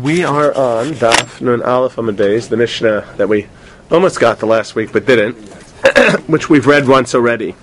We are on Daf Nun Aleph Amud Beis, the Mishnah that we almost got the last week but didn't, which we've read once already.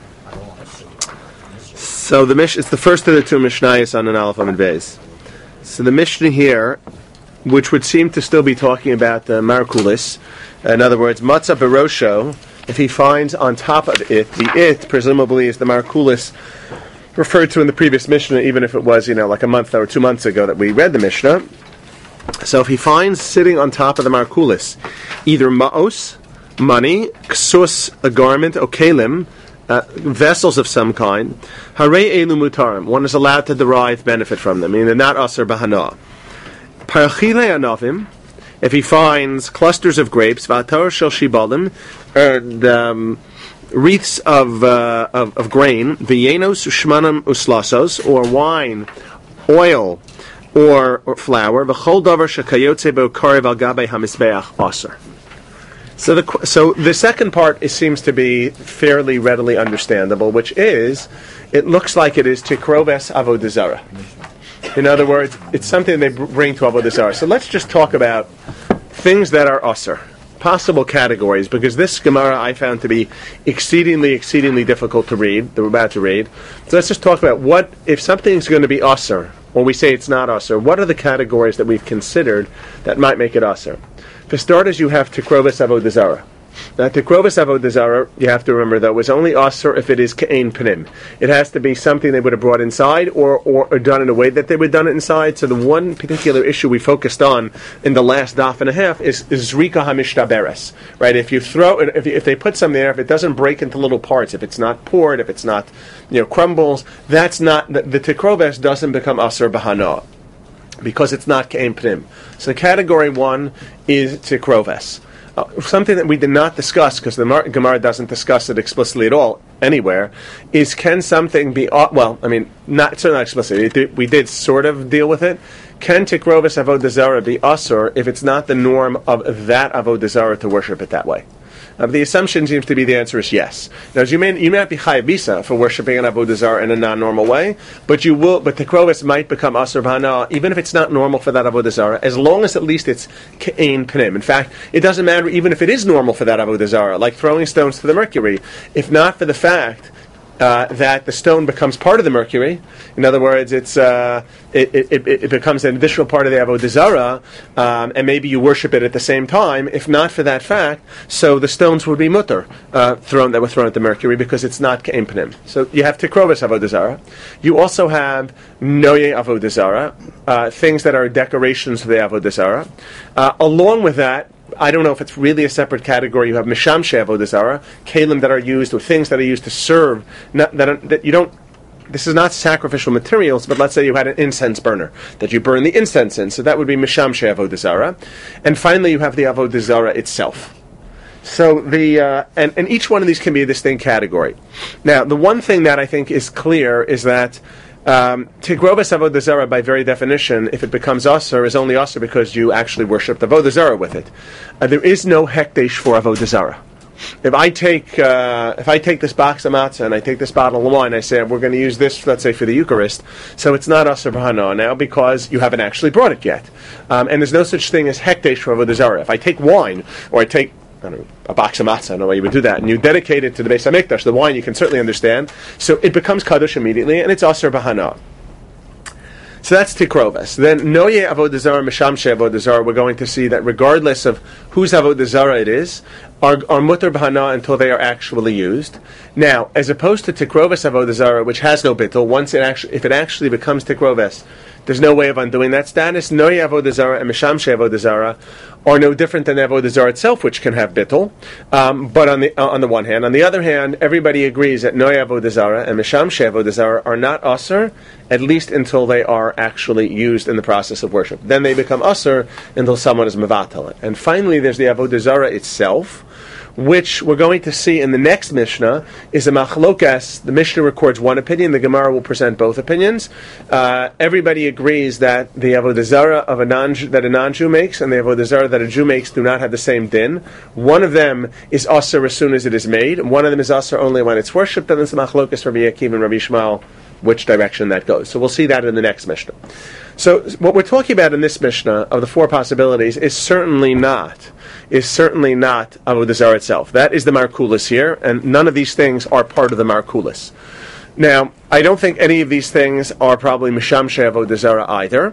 So it's the first of the two Mishnayos on Nun Aleph Amud Beis. So the Mishnah here, which would seem to still be talking about the Markulis, in other words, Matzah Berosho, if he finds on top of it, the it presumably is the Markulis referred to in the previous Mishnah, even if it was, like a month or 2 months ago that we read the Mishnah. So if he finds sitting on top of the Markulis either ma'os, money, ksus, a garment, or kelim, vessels of some kind, harei elu mutarim, one is allowed to derive benefit from them, meaning they're not aser b'hana. Parachile anavim, if he finds clusters of grapes, v'atar shel shibalim, and wreaths of grain, v'yenos shmanam uslasos, or wine, oil, or flour, v'chol davar shekayotze bo karev al gabe hamizbeach aser. So the second part seems to be fairly readily understandable, which is, it looks like it is tikroves avodah zarah. In other words, it's something they bring to avodah zarah. So let's just talk about things that are aser, possible categories, because this Gemara I found to be exceedingly difficult to read, that we're about to read. So let's just talk about what, if something's going to be aser, when we say it's not aser, what are the categories that we've considered that might make it aser? For starters, you have tikroves avodah zarah. Now, tikroves avodah zarah, you have to remember, though, is only aser if it is ke'ein panim. It has to be something they would have brought inside or done in a way that they would have done it inside. So the one particular issue we focused on in the last daf and a half is zrika hamishtaberes. Right? If you throw it, if they put something there, if it doesn't break into little parts, if it's not poured, if it's not crumbles, that's not the tikroves doesn't become aser b'hana, because it's not ke'ein panim. So category one is tikroves. Something that we did not discuss, because the Gemara doesn't discuss it explicitly at all anywhere, is can something be, certainly not explicitly, we did sort of deal with it. Can tikroves avodah zarah be asur if it's not the norm of that avodah zarah to worship it that way? The assumption seems to be the answer is yes. Now, you may not be chayav bisa for worshiping an avodah zarah in a non-normal way, but tikroves might become aser b'hana even if it's not normal for that avodah zarah, as long as at least it's ke'ein panim. In fact, it doesn't matter even if it is normal for that avodah zarah, like throwing stones to the mercury. If not for the fact that the stone becomes part of the mercury, in other words, it becomes an additional part of the avodah zarah, and maybe you worship it at the same time. If not for that fact, so the stones would be mutter that were thrown at the mercury, because it's not ke'ein panim. So you have tikroves avodah zarah. You also have noye avodah zarah, things that are decorations of the avodah zarah. Along with that, I don't know if it's really a separate category. You have mishamshe avodah zarah, kelim that are used, or things that are used to serve. This is not sacrificial materials, but let's say you had an incense burner that you burn the incense in, so that would be mishamshe avodah zarah. And finally, you have the avodah zarah itself. So and each one of these can be a distinct category. Now, the one thing that I think is clear is that tikroves avodah zarah, by very definition, if it becomes aser, is only aser because you actually worship the avodah zarah with it. There is no hekdesh for avodah zarah. If I take this box of matzah and I take this bottle of wine, I say we're going to use this, let's say, for the Eucharist, so it's not aser b'hana now because you haven't actually brought it yet, and there's no such thing as hekdesh for avodah zarah. If I take wine, or I take a box of matzah, I don't know why you would do that, and you dedicate it to the Beis HaMikdash, the wine you can certainly understand, so it becomes kadosh immediately, and it's aser b'hana. So that's tikroves. Then noye avodah zarah, mishamshe avodah zarah, we're going to see that regardless of whose avodah zarah it is, are mutter b'hana until they are actually used. Now, as opposed to tikroves avodah zarah, which has no bittul, if it actually becomes tikroves, there's no way of undoing that status. Noye avodah zarah and mishamshe avodah zarah are no different than avodah zarah itself, which can have bittul. But on the one hand, on the other hand, everybody agrees that noye avodah zarah and mishamshe avodah zarah are not aser, at least until they are actually used in the process of worship. Then they become aser until someone is mevatel it. And finally, there's the avodah zarah itself, which we're going to see in the next Mishnah, is a machlokas. The Mishnah records one opinion, the Gemara will present both opinions. Everybody agrees that the avodah zarah that a non-Jew makes and the avodah zarah that a Jew makes do not have the same din. One of them is aser as soon as it is made, and one of them is aser only when it's worshipped, and it's the machlokas Rabbi Akiva and Rabbi Shmuel which direction that goes. So we'll see that in the next Mishnah. So what we're talking about in this Mishnah of the four possibilities is certainly not Avodah Zarah itself. That is the Markulis here, and none of these things are part of the Markulis. Now, I don't think any of these things are probably Mishamshe Avodah Zarah either,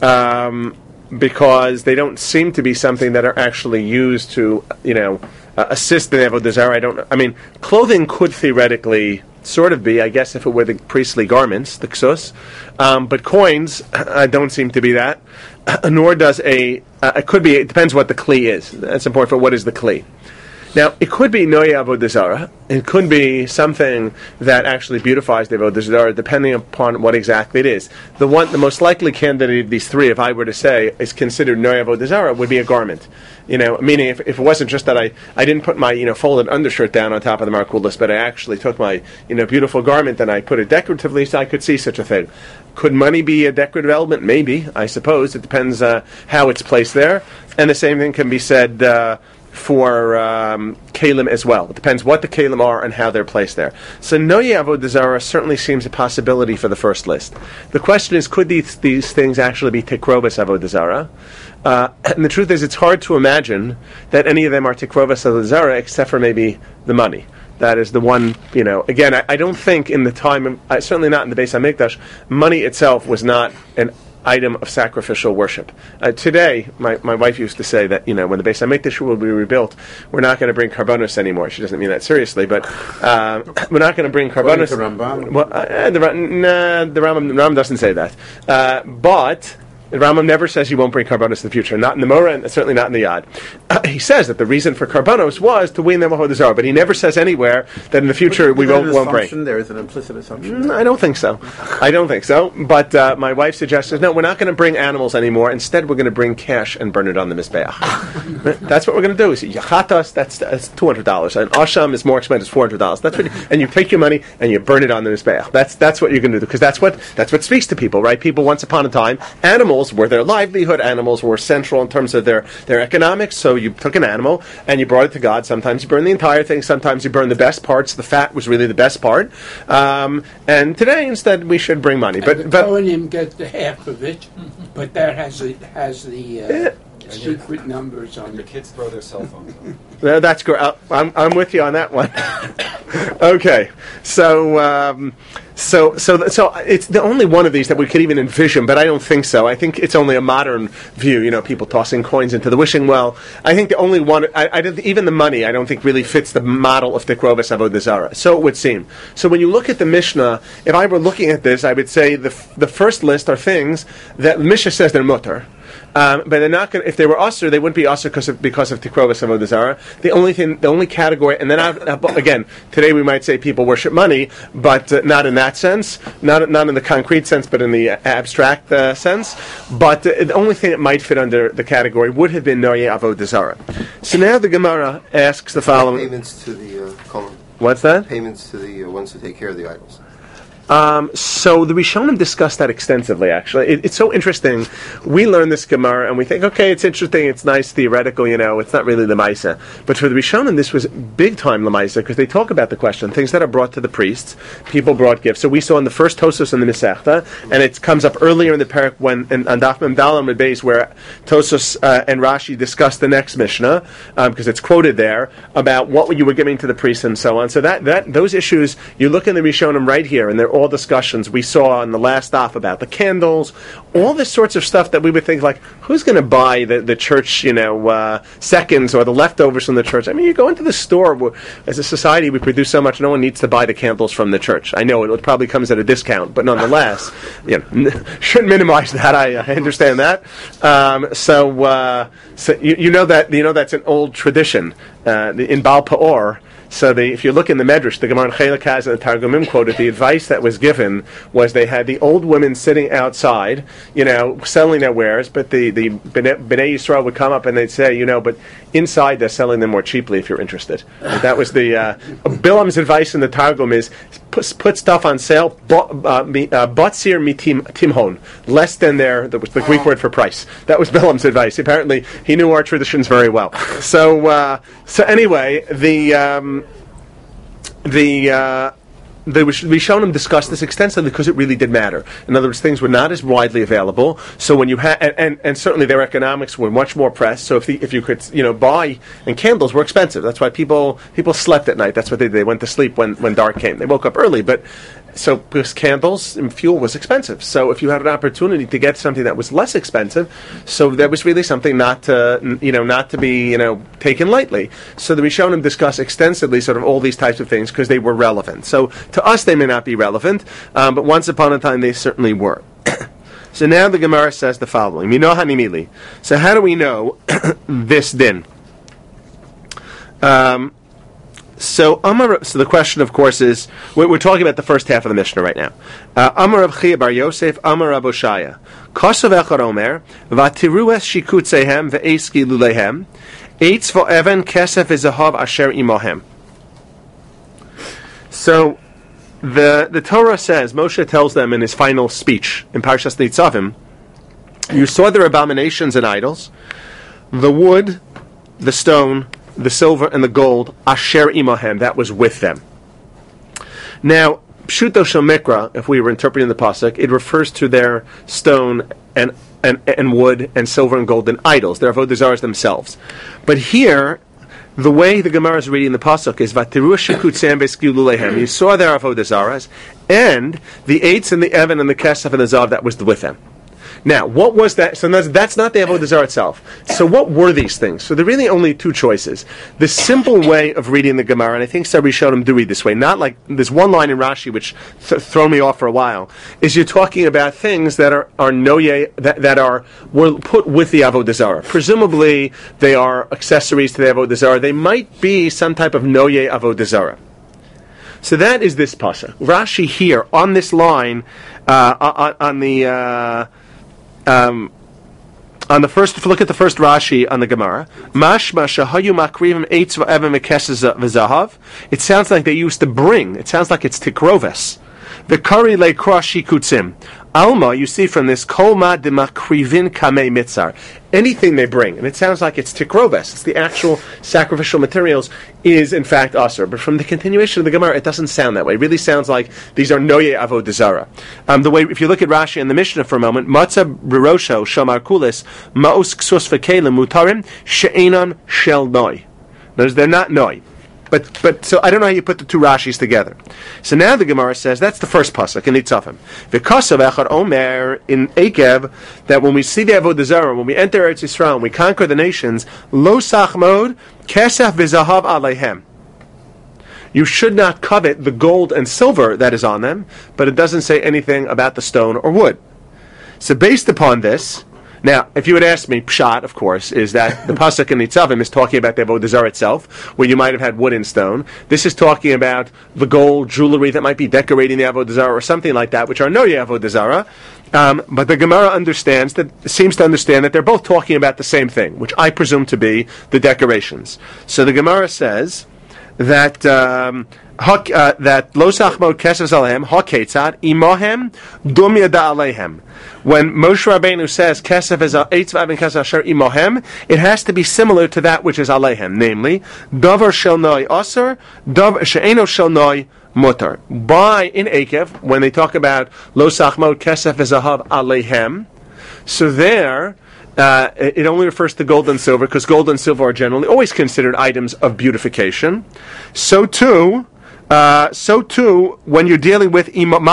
because they don't seem to be something that are actually used to, assist in Avodah Zarah. Clothing could theoretically sort of be, I guess, if it were the priestly garments, the ksus, but coins don't seem to be that, nor does it could be, it depends what the kli is. That's important for what is the kli. Now, it could be Noya Avodah Zarah. It could be something that actually beautifies the Avodah Zarah, depending upon what exactly it is. The most likely candidate of these three, if I were to say, is considered Noya Avodah Zarah, would be a garment. Meaning if it wasn't just that I didn't put my folded undershirt down on top of the Markulis, but I actually took my beautiful garment and I put it decoratively, so I could see such a thing. Could money be a decorative element? Maybe, I suppose. It depends how it's placed there. And the same thing can be said for kalim as well. It depends what the kalim are and how they're placed there. So Noya Avodah Zarah certainly seems a possibility for the first list. The question is, could these things actually be Tikrobas Avodah Zarah? And the truth is, it's hard to imagine that any of them are Tikrobas Avodah Zarah except for maybe the money. That is the one, again, I don't think in the time, certainly not in the Beis HaMikdash, money itself was not an item of sacrificial worship. Today, my wife used to say that, when the Beis HaMikdash will be rebuilt, we're not going to bring karbonos anymore. She doesn't mean that seriously, but we're not going to bring karbonos. The Rambam? Well, the Rambam doesn't say that. But the Rambam never says you won't bring karbonos in the future. Not in the Morah, and certainly not in the Yad. He says that the reason for karbonos was to wean them Avodah Zarah, but he never says anywhere that in the future we won't bring. There is an implicit assumption. I don't think so. But my wife suggests, no, we're not going to bring animals anymore. Instead, we're going to bring cash and burn it on the Mizbeach. That's what we're going to do. So, Yachatas, that's $200. And Asham is more expensive, $400. That's what, and you take your money and you burn it on the Mizbeach. That's what you're going to do, because that's what speaks to people, right? People, once upon a time, animals were their livelihood. Animals were central in terms of their economics. So you took an animal and you brought it to God. Sometimes you burn the entire thing. Sometimes you burn the best parts. The fat was really the best part. And today, instead, we should bring money. But Kohanim get the half of it, but that has the secret numbers on the it. kids throw their cell phones on. That's great. I'm with you on that one. Okay, so it's the only one of these that we could even envision, but I don't think so. I think it's only a modern view. People tossing coins into the wishing well. I think the only one, even the money, I don't think really fits the model of Tikrovas Avodah Zarah. So it would seem. So when you look at the Mishnah, if I were looking at this, I would say the first list are things that the Mishnah says they're mutter. But they're not going. If they were usher, they wouldn't be usher because of Tikrovas Avodah Zarah. The only category, and then again, today we might say people worship money, but not in that sense, not in the concrete sense, but in the abstract sense. But the only thing that might fit under the category would have been Noye Avodah Zarah. So now the Gemara asks the following: payments to the Kohen. What's that? Payments to the ones who take care of the idols. So the Rishonim discussed that extensively, actually. It's so interesting. We learn this Gemara and we think, okay, it's interesting, it's nice, theoretical, it's not really the Maisa. But for the Rishonim, this was big time the Maisa, because they talk about the question, things that are brought to the priests. People brought gifts. So we saw in the first Tosos in the Masechta, and it comes up earlier in the parak when on Daf Mem Daled Beis, where Tosos and Rashi discuss the next Mishnah, because it's quoted there, about what you were giving to the priests and so on. So that those issues, you look in the Rishonim right here, and they're all discussions we saw in the last off about the candles, all this sorts of stuff that we would think, like, who's going to buy the church, seconds or the leftovers from the church? I mean, you go into the store, as a society we produce so much, no one needs to buy the candles from the church. I know it probably comes at a discount, but nonetheless, shouldn't minimize that. I understand that. So that's an old tradition in Baal Peor. So if you look in the Medrash, the Gemara Chelek has and the Targumim quoted, the advice that was given was they had the old women sitting outside, selling their wares, but the Bnei Yisrael would come up and they'd say, but inside they're selling them more cheaply if you're interested. And that was the Bilam's advice in the Targum is put stuff on sale, batzir mitim timhon, less than the Greek word for price. That was Bilam's advice. Apparently, he knew our traditions very well. So anyway, the Rishonim discussed this extensively because it really did matter. In other words, things were not as widely available. So when you had, and certainly their economics were much more pressed. So if you could, buy, and candles were expensive. That's why people slept at night. That's what they did. They went to sleep when dark came. They woke up early, but so because candles and fuel was expensive. So if you had an opportunity to get something that was less expensive, so that was really something not to be taken lightly. So the Rishonim discuss extensively sort of all these types of things because they were relevant. So to us they may not be relevant, but once upon a time they certainly were. So now the Gemara says the following: Mino hanimili. So how do we know this din? So the question, of course, is we're talking about the first half of the Mishnah right now. Amar Rav Chia bar Yosef, Amar Rav Oshaya, Kosav Echad Omer, Vatiru es shikutzehem ve'eski lulehem, eitz vo'even kesef v'zahav asher imohem. So the Torah says, Moshe tells them in his final speech in Parshas Nitzavim, you saw their abominations and idols, the wood, the stone, the silver and the gold, asher imahem, that was with them. Now, pshuto shel mikra, if we were interpreting the pasuk, it refers to their stone and wood and silver and gold and idols, their avodah zaras themselves. But here, the way the Gemara is reading the pasuk is vatiru shekutzem beskilu lehem. You saw their avodah zaras and the eitz and the evan and the kesef and the zav that was with them. Now, what was that? So that's not the Avodah Zarah itself. So what were these things? So there are really only two choices. The simple way of reading the Gemara, and I think some Rishonim do read this way, not like there's one line in Rashi which thrown me off for a while, is you're talking about things that are noye, that were put with the Avodah Zarah. Presumably, they are accessories to the Avodah Zarah. They might be some type of noye Avodah Zarah. So that is this pasuk. Rashi here on this line, on the first, if you look at the first Rashi on the Gemara, Mashma shahayu makrivim eitz v'evan v'kesses v'zahav. It sounds like they used to bring. It sounds like it's tikroves. V'kari le'kra shikutzim. Alma, you see from this, kolma demakrivin kamei mitzar. Anything they bring, and it sounds like it's tikroves, it's the actual sacrificial materials, is in fact asur. But from the continuation of the Gemara, it doesn't sound that way. It really sounds like these are noye avodah zarah. The way, if you look at Rashi and the Mishnah for a moment, matzah birosho shamar kulis maos ksus v'kelim mutarim she'enan shel noi. Notice they're not noi. But so I don't know how you put the two Rashis together. So now the Gemara says that's the first pasuk in Nitzavim. V'kasav echad omer in Ekev, that when we see the Avodah Zarah, when we enter Eretz Yisrael, and we conquer the nations, lo sachmod kesef v'zahav aleihem. You should not covet the gold and silver that is on them, but it doesn't say anything about the stone or wood. So based upon this, now, if you would ask me, pshat, of course, is that the pasuk in Nitzavim is talking about the Avodah Zarah itself, where you might have had wood and stone. This is talking about the gold jewelry that might be decorating the Avodah Zarah or something like that, which are no Avodah Zarah. But the Gemara seems to understand that they're both talking about the same thing, which I presume to be the decorations. So the Gemara says that that lo sachmod kesef alehem haketzad imahem dum yada alehem. When Moshe Rabbeinu says kesef is eitz v'avin kesef asher imahem, it has to be similar to that which is alehem, namely davar shel noi aser, davar she'eno shel noi mutar. By in Ekev, when they talk about lo sachmod kesef v'zahav alehem, so there it only refers to gold and silver, because gold and silver are generally always considered items of beautification. So too, when you're dealing with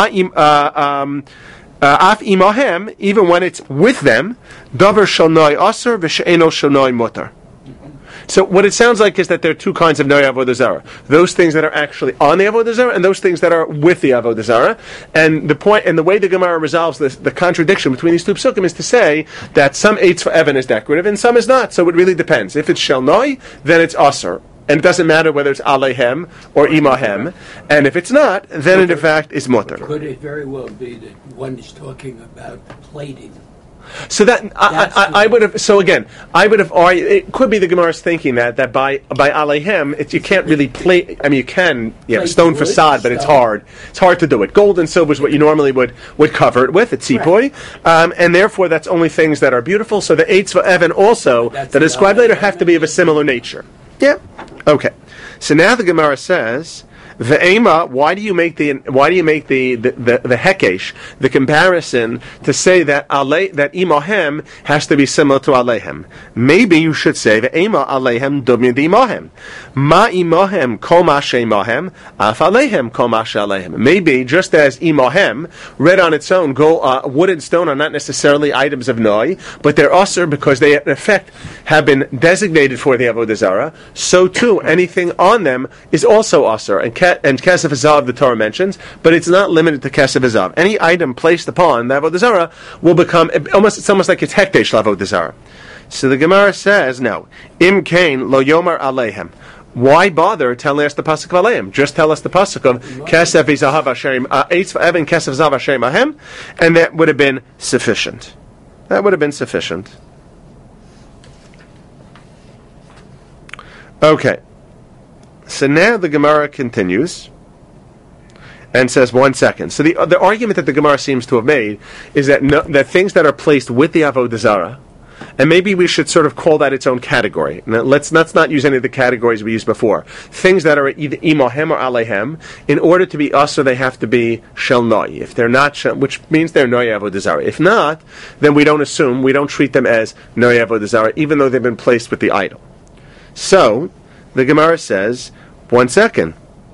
af imahem, even when it's with them, davar shel noi aser v'she'eno shel noi mutar. So what it sounds like is that there are two kinds of noy avodah zarah: those things that are actually on the avodah zarah, and those things that are with the avodah zarah. And the point, and the way the Gemara resolves this, the contradiction between these two psukim, is to say that some eitz for evan is decorative and some is not. So it really depends. If it's shel noi, then it's aser. And it doesn't matter whether it's alehem or imahem. And if it's not, then it in fact is mutar. Could it very well be that one is talking about plating? So that I would have. So again, I would have argued. It could be the Gemara's thinking that by alehem, you can't really plate. I mean, you can, stone wood, facade, but it's hard. It's hard to do it. Gold and silver is what you normally would cover it with. It's tzipoi, and therefore that's only things that are beautiful. So the eitz v'evan also that are described later have to be of a similar nature. Yeah. Okay. So now the Gemara says, Ve'ema, why do you make the hekesh, the comparison, to say that imahem has to be similar to alehem? Maybe you should say ve'ema alehem dubmi imahem. Ma imahem kol ma she'emahem, af alehem kol ma she'alehem. Maybe just as imahem, read on its own, wood and stone are not necessarily items of noi, but they're usher because they in effect have been designated for the avodah zarah. So too, anything on them is also usher. And kesef hazav the Torah mentions, but it's not limited to kesef hazav. Any item placed upon the avodah zarah will become it's almost like it's hekdesh l'avodah zarah. So the Gemara says, no, im kain lo yomar aleihem. Why bother telling us the pasuk of aleim? Just tell us the pasuk of kesef hazav asherim eitz va'evan kesef hazav asherim ahem, and that would have been sufficient. That would have been sufficient. Okay. So now the Gemara continues and says, 1 second. So the argument that the Gemara seems to have made is that that things that are placed with the avodah zarah, and maybe we should sort of call that its own category. Now, let's not use any of the categories we used before. Things that are either imahem or alehem, in order to be us, or they have to be shel noi. If they're not, which means they're noi avodah zarah. If not, then we don't treat them as noi avodah zarah, even though they've been placed with the idol. So, the Gemara says, 1 second.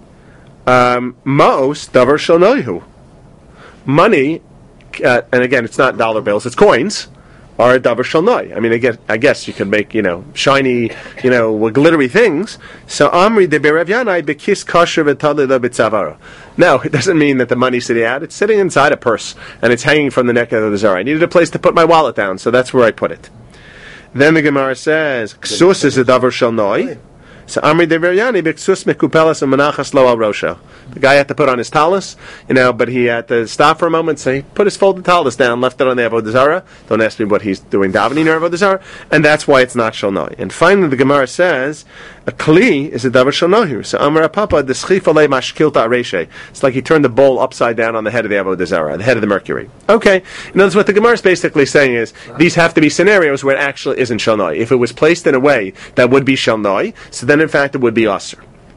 Ma'os davar shel noihu. Money, and again, it's not dollar bills, it's coins, are a davar shel noi. I mean, I guess you can make, shiny, glittery things. So, Amri de Berev Yanai bekis kasher v'tadli b'tzavara. Now, it doesn't mean that the money's sitting out. It's sitting inside a purse, and it's hanging from the neck of the zarah. I needed a place to put my wallet down, so that's where I put it. Then the Gemara says, Ksus is a davar shel noi. So Amri Deveryani b'ksus mekupelas and menachas lo al rosha. The guy had to put on his talus, but he had to stop for a moment. So he put his folded talus down, left it on the avodah zarah. Don't ask me what he's doing davening or avodah zarah, and that's why it's not shel noi. And finally, the Gemara says a kli is a davar shel noi. So Amar Papa the schifalei mashkilta areshe. It's like he turned the bowl upside down on the head of the avodah zarah, the head of the mercury. Okay, in other words, what the Gemara is basically saying is these have to be scenarios where it actually isn't shel noi. If it was placed in a way that would be shel noi, so then in fact it would be aser.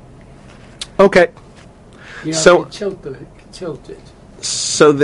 Okay. So tilted. So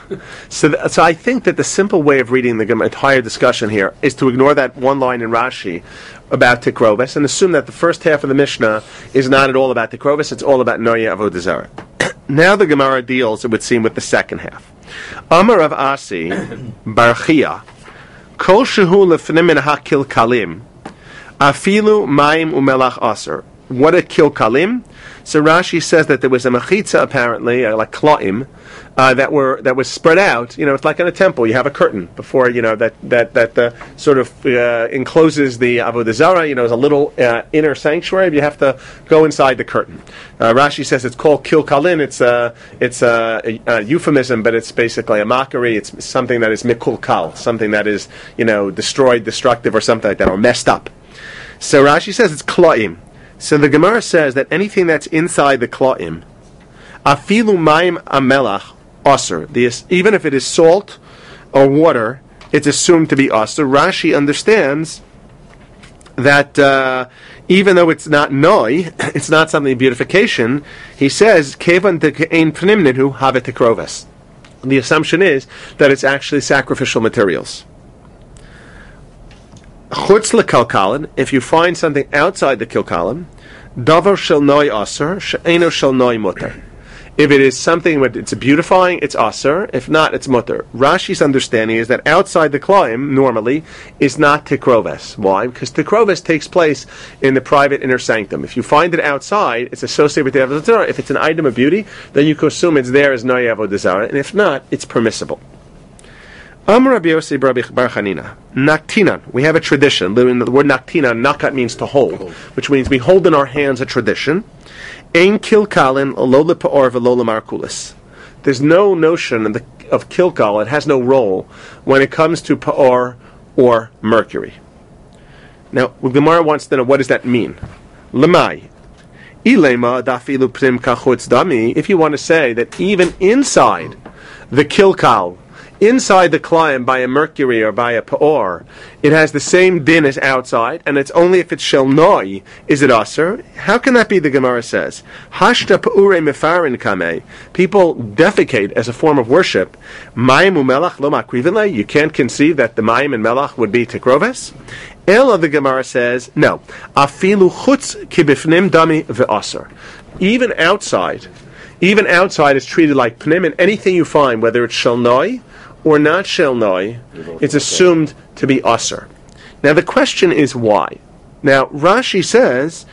I think that the simple way of reading the entire discussion here is to ignore that one line in Rashi about Tikrovis and assume that the first half of the Mishnah is not at all about Tikrovis, it's all about Noya Avodah Zarah. Now the Gemara deals, it would seem, with the second half. Amar Rav Asi Barchia Kol Shehu Lefnim Min HaKil Kalim Afilu Mayim Umelach Aser. What a Kil Kalim? So Rashi says that there was a mechitza, apparently, like klaim, that was spread out. It's like in a temple. You have a curtain before, that sort of encloses the avodah zarah. There's a little inner sanctuary. You have to go inside the curtain. Rashi says it's called kil kalin. It's a euphemism, but it's basically a mockery. It's something that is mikul kal, something that is destroyed, destructive, or something like that, or messed up. So Rashi says it's klaim. So the Gemara says that anything that's inside the kla'im, afilu mayim amelach aser, even if it is salt or water, it's assumed to be aser. Rashi understands that even though it's not noi, it's not something of beautification, he says, kevan te'ein pnimnihu havet tekroves. The assumption is that it's actually sacrificial materials. Chutz lekalkalin, if you find something outside the kilkalin, davar shel noi aser, she'eno shel noi mutter. If it is something that it's beautifying, it's aser. If not, it's mutter. Rashi's understanding is that outside the klaim, normally, is not tikroves. Why? Because tikroves takes place in the private inner sanctum. If you find it outside, it's associated with the avodah zarah. If it's an item of beauty, then you can assume it's there as noi avodah zarah, and if not, it's permissible. Amar Rabbi Yossi Bar Chanina. Naktinan. We have a tradition. The word naktinan, nakat means to hold, which means we hold in our hands a tradition. Ein kilkalin lo le'pa'or v'lo le'markulis. There's no notion of kilkal. It has no role when it comes to pa'or or mercury. Now, Gemara wants to know, what does that mean? Lemai. Ilema dafilu prim kachutz dami. If you want to say that even inside the kilkal, inside the Klayim by a Mercury or by a Pa'or, it has the same din as outside, and it's only if it's Shelnoi is it Aser. How can that be, the Gemara says? Hashta Pa'ure Mefarin Kameh. People defecate as a form of worship. Mayim u'melach lo makrivinle. You can't conceive that the Mayim and Melach would be Tekroves? Ela, the Gemara says, no. Afilu chutz kibifnim dami ve'aser. Even outside is treated like pnim, and anything you find, whether it's shelnoi or not shelnoi, it's assumed to be aser. Now the question is why. Now Rashi says,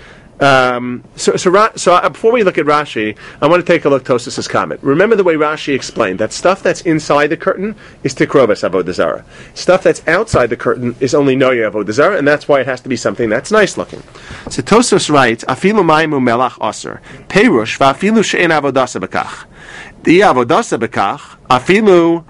before we look at Rashi, I want to take a look at Tosas's comment. Remember the way Rashi explained that stuff that's inside the curtain is tikroves avodah zarah. Stuff that's outside the curtain is only noya avodah zarah, and that's why it has to be something that's nice looking. So Tosas writes, "Afilu maimu melach aser perush va'afilu she'en avodasa bekach." The avodasa bekach afilu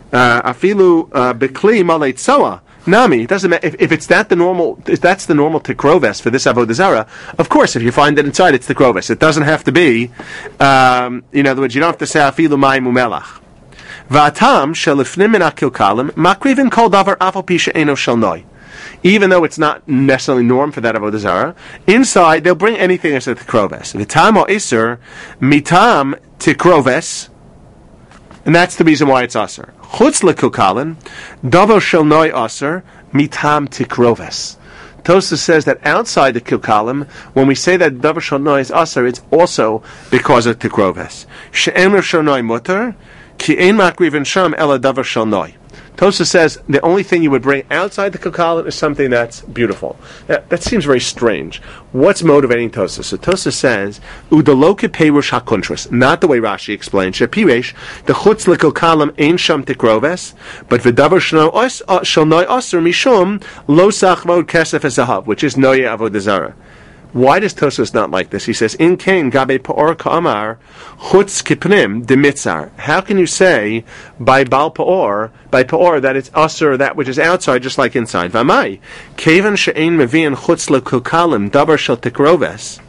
bekli malei tzoa. Nami, it doesn't matter if it's that the normal. If that's the normal tikroves for this avodah zarah. Of course, if you find it inside, it's tikroves. It doesn't have to be. In other words, you don't have to say afilu maimu melach. Va'atam shelifnim min akilkalim makrivin kol davar afal pi she'eno shelnoi. Even though it's not necessarily norm for that avodah zarah, inside they'll bring anything as a tikroves. V'tam o iser mitam tikroves. And that's the reason why it's aser. Chutz lekilkalin, davar shel noi aser, mitam tikroves. Tosafos says that outside the kilkalim, when we say that davar shel noi is aser, it's also because of tikroves. She'en shel noi mutter, ki ein makrivin sham ela davar shel noi. Tosafos says the only thing you would bring outside the kilkalim is something that's beautiful. That seems very strange. What's motivating Tosafos? So Tosafos says, "Udaloke perush hakuntras," not the way Rashi explains. Shepiresh the chutz lekilkalim ein sham tikroves, but v'davar shel noi aser mishum lo sachmod kesef ezahav, which is noya avodah zarah. Why does Tosafos not like this? He says, "In kain gabe paor ka'amar chutz kipnim demitzar." How can you say by paor that it's aser, that which is outside, just like inside? V'amai kevan she'ein mevian chutz lekilkalim davar shel tikroves.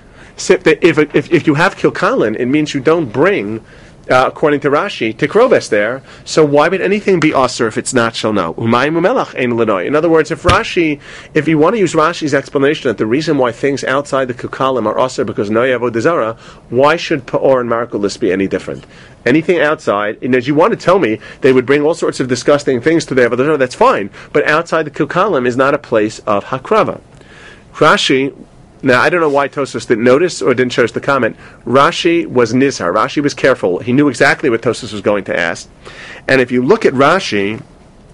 If you have kilkalin, it means you don't bring. According to Rashi, tikroves there. So why would anything be aser if it's not shalno? Umayim umelach ein lenoi. In other words, if you want to use Rashi's explanation that the reason why things outside the kukalim are aser because noya avodah zarah, why should paor and markulis be any different? Anything outside, and as you want to tell me, they would bring all sorts of disgusting things to the avodah zarah. That's fine, but outside the kukalim is not a place of hakrava. Rashi. Now, I don't know why Tosafos didn't notice or didn't show us the comment. Rashi was nizhar. Rashi was careful. He knew exactly what Tosafos was going to ask. And if you look at Rashi,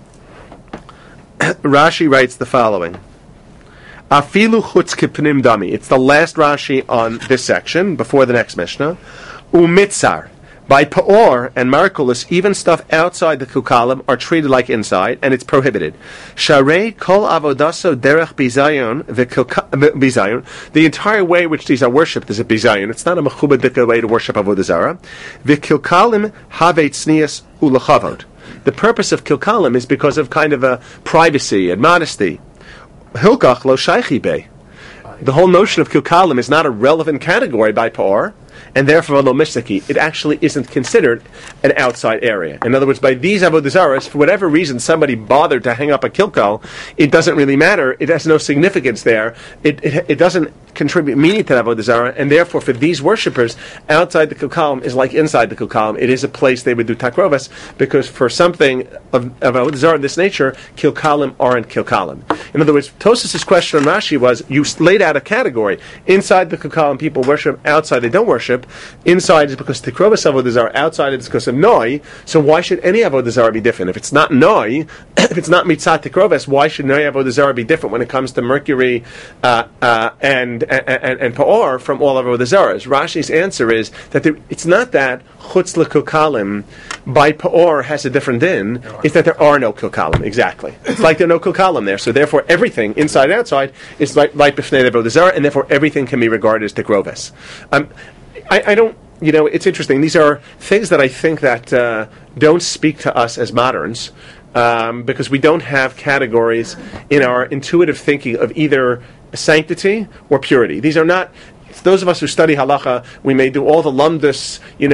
Rashi writes the following. Afilu chutz kipnim dami. It's the last Rashi on this section, before the next Mishnah. Umitzar. By Pa'or and Markulis, even stuff outside the Kukalim are treated like inside, and it's prohibited. Sharei kol avodaso derech bizayon bizayon. The entire way which these are worshipped is a bizayon. It's not a mechubadika way to worship avodah zarah. V'kilkalim havei tznius ulachavod. The purpose of kilkalim is because of kind of a privacy and modesty. Hilkach lo shaychi bey. The whole notion of kilkalim is not a relevant category by Pa'or, and therefore lo mishtaki, it actually isn't considered an outside area. In other words, by these avodah zarahs, for whatever reason somebody bothered to hang up a kilkal, it doesn't really matter. It has no significance there. It doesn't contribute meaning to avodah zarah, and therefore for these worshippers, outside the kilkalim is like inside the kilkalim. It is a place they would do takrovas, because for something of avodah zarah of this nature, kilkalim aren't kilkalim. In other words, Tosafos' question on Rashi was, you laid out a category. Inside the kilkalim people worship, outside they don't worship. Inside is because tikrovas avodah zarah, outside it's because of noi. So why should any avodah zarah be different? If it's not noi, if it's not mitzat tikrovas, why should noi avodah zarah be different when it comes to Mercury and Pa'or from all of avodah zarahs? Rashi's answer is that it's not that chutz l'kukalim by Pa'or has a different din. It's that there are no kukalim. Exactly. It's like there are no kukalim there. So therefore everything inside and outside is like b'fnei avodah zarah, and therefore everything can be regarded as tikrovas. I don't, it's interesting. These are things that I think that don't speak to us as moderns, because we don't have categories in our intuitive thinking of either sanctity or purity. These are not those of us who study halacha, we may do all the lumdus, in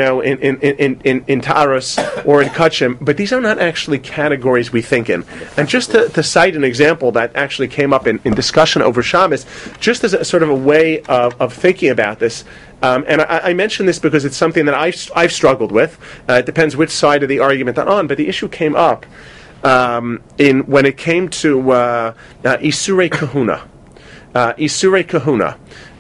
Ta'aros or in Kachim, but these are not actually categories we think in. And just to cite an example that actually came up in discussion over Shabbos, just as a sort of a way of thinking about this, and I mention this because it's something that I've struggled with. It depends which side of the argument I'm on, but the issue came up when it came to Isurei Kahuna. Isurei Kahuna.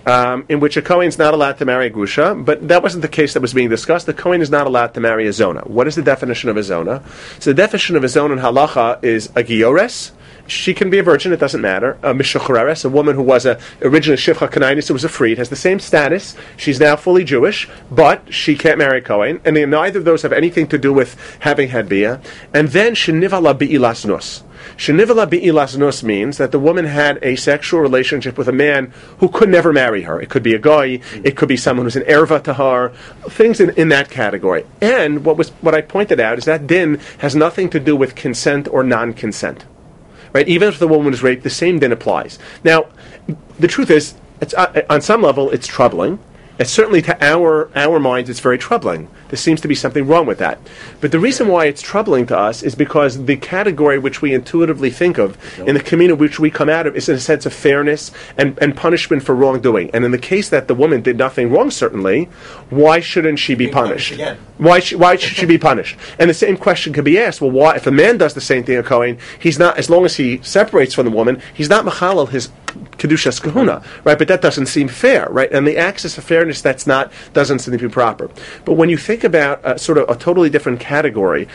In which a Kohen's not allowed to marry a Grusha, but that wasn't the case that was being discussed. The Kohen is not allowed to marry a Zona. What is the definition of a Zona? So the definition of a Zona in Halacha is a Giores. She can be a virgin, it doesn't matter. A Mishachareres, a woman who was originally Shivcha Kanainis, who was a freed, has the same status. She's now fully Jewish, but she can't marry a Kohen. And neither of those have anything to do with having had Bia. And then Shenivala Bi'ilas Nus. Shenivala Bi'ilas Nus means that the woman had a sexual relationship with a man who could never marry her. It could be a guy, it could be someone who's an erva to her, things in that category. And what I pointed out is that din has nothing to do with consent or non-consent. Right? Even if the woman was raped, the same din applies. Now, the truth is, on some level, it's troubling. And certainly to our minds, it's very troubling. There seems to be something wrong with that. But the reason why it's troubling to us is because the category which we intuitively think of, in the community which we come out of, is in a sense of fairness and punishment for wrongdoing. And in the case that the woman did nothing wrong, certainly, why shouldn't she be punished? Why should she be punished? And the same question could be asked, well, why, if a man does the same thing a Kohen, he's not, as long as he separates from the woman, he's not machalal his Kedushas Kahuna, right? But that doesn't seem fair, right? And the axis of fairness, doesn't seem to be proper. But when you think about sort of a totally different category,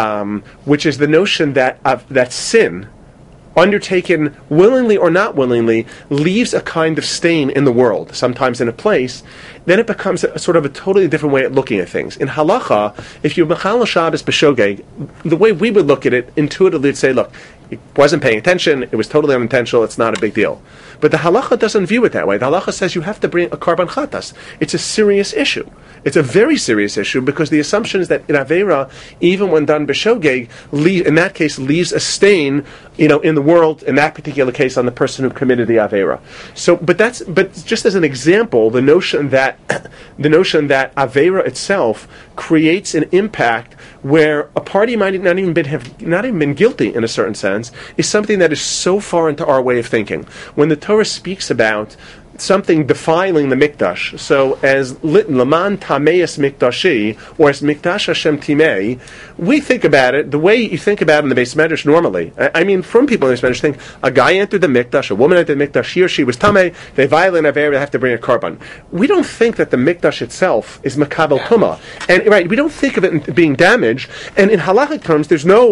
which is the notion that sin, undertaken willingly or not willingly, leaves a kind of stain in the world, sometimes in a place, then it becomes a sort of a totally different way of looking at things. In halacha, if you mechal Shabbos b'shogeg, the way we would look at it, intuitively would say, look, it wasn't paying attention, it was totally unintentional, it's not a big deal. But the halacha doesn't view it that way. The halacha says you have to bring a karban chatas. It's a serious issue. It's a very serious issue because the assumption is that in Aveira, even when done b'shogeg, in that case, leaves a stain, in the world, in that particular case, on the person who committed the Aveira. So, but just as an example, the notion that Aveira itself creates an impact where a party might not even been guilty in a certain sense is something that is so far into our way of thinking. When the Torah speaks about something defiling the mikdash, so as Laman Tameis Mikdashi, or as Mikdash Hashem Timei, we think about it the way you think about it in the Beis Medrash normally. I mean, from people in the Beis Medrash think, a guy entered the mikdash, a woman entered the mikdash, he or she was Tamei, they violate an Aveira, they have to bring a karban. We don't think that the mikdash itself is Makabel Tumah. And right, we don't think of it being damaged, and in halachic terms,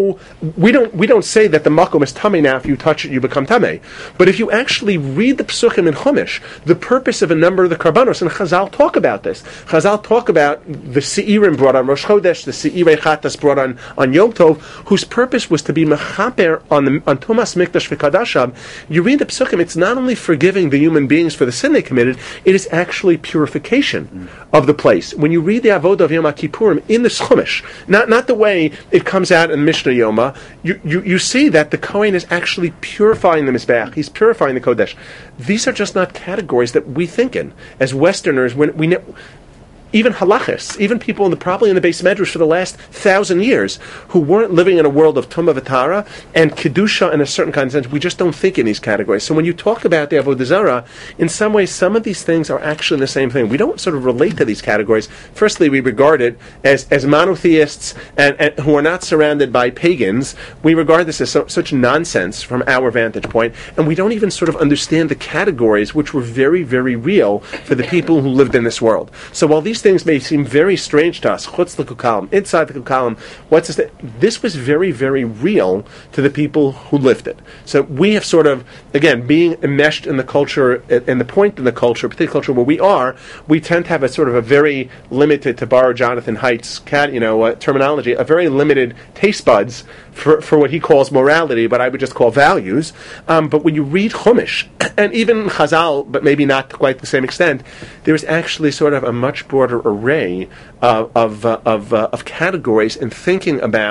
we don't say that the makom is Tamei now, if you touch it, you become Tamei. But if you actually read the Psukim in Chumash, the purpose of a number of the karbanos, and Chazal talk about this. Chazal talk about the Seirim brought on Rosh Chodesh, the Seirei Chatas brought on Yom Tov, whose purpose was to be mechaper on Tumas Mikdash v'Kadasham. You read the Psukim, it's not only forgiving the human beings for the sin they committed, it is actually purification of the place. When you read the Avodah of Yom Kippurim in the Chumash, not the way it comes out in Mishnah Yoma, you see that the Kohen is actually purifying the Mizbeach, he's purifying the Kodesh. These are just not categories that we think in as Westerners. When we even halachis, even people probably in the Beis Medrash for the last 1,000 years who weren't living in a world of Tumah V'Tara and Kedusha in a certain kind of sense, we just don't think in these categories. So when you talk about the Avodah Zarah, in some ways, some of these things are actually the same thing. We don't sort of relate to these categories. Firstly, we regard it as monotheists and who are not surrounded by pagans. We regard this as such nonsense from our vantage point, and we don't even sort of understand the categories which were very, very real for the people who lived in this world. So while these things may seem very strange to us, chutz l'kukalim, inside the kukalim, what's this? This was very, very real to the people who lived it. So we have sort of, again, being enmeshed in the culture, and the point in the culture, particular culture where we tend to have a sort of a very limited, to borrow Jonathan Haidt's terminology, a very limited taste buds for what he calls morality, but I would just call values. But when you read Chumash, and even Chazal, but maybe not to quite the same extent, there is actually sort of a much broader array of categories in thinking about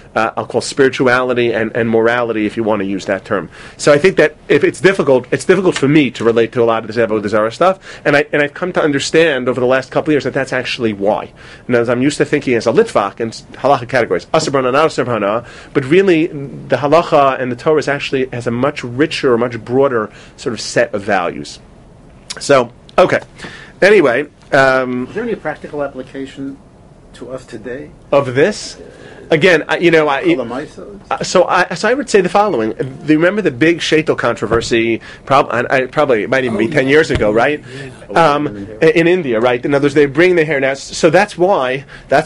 I'll call spirituality and morality, if you want to use that term. So I think that if it's difficult for me to relate to a lot of this Avodah Zarah stuff, and I've come to understand over the last couple of years that that's actually why. And as I'm used to thinking as a litvak and halacha categories, asur b'hana, not asur b'hana, but really the halacha and the Torah is actually has a much richer, much broader sort of set of values. So, okay. Anyway, is there any practical application to us today? Of this? Again, so I would say the following. Do you remember the big Sheitel controversy? Probably it might even be 10 years ago, right? In India, right? In other words, they bring the hair now. So that's why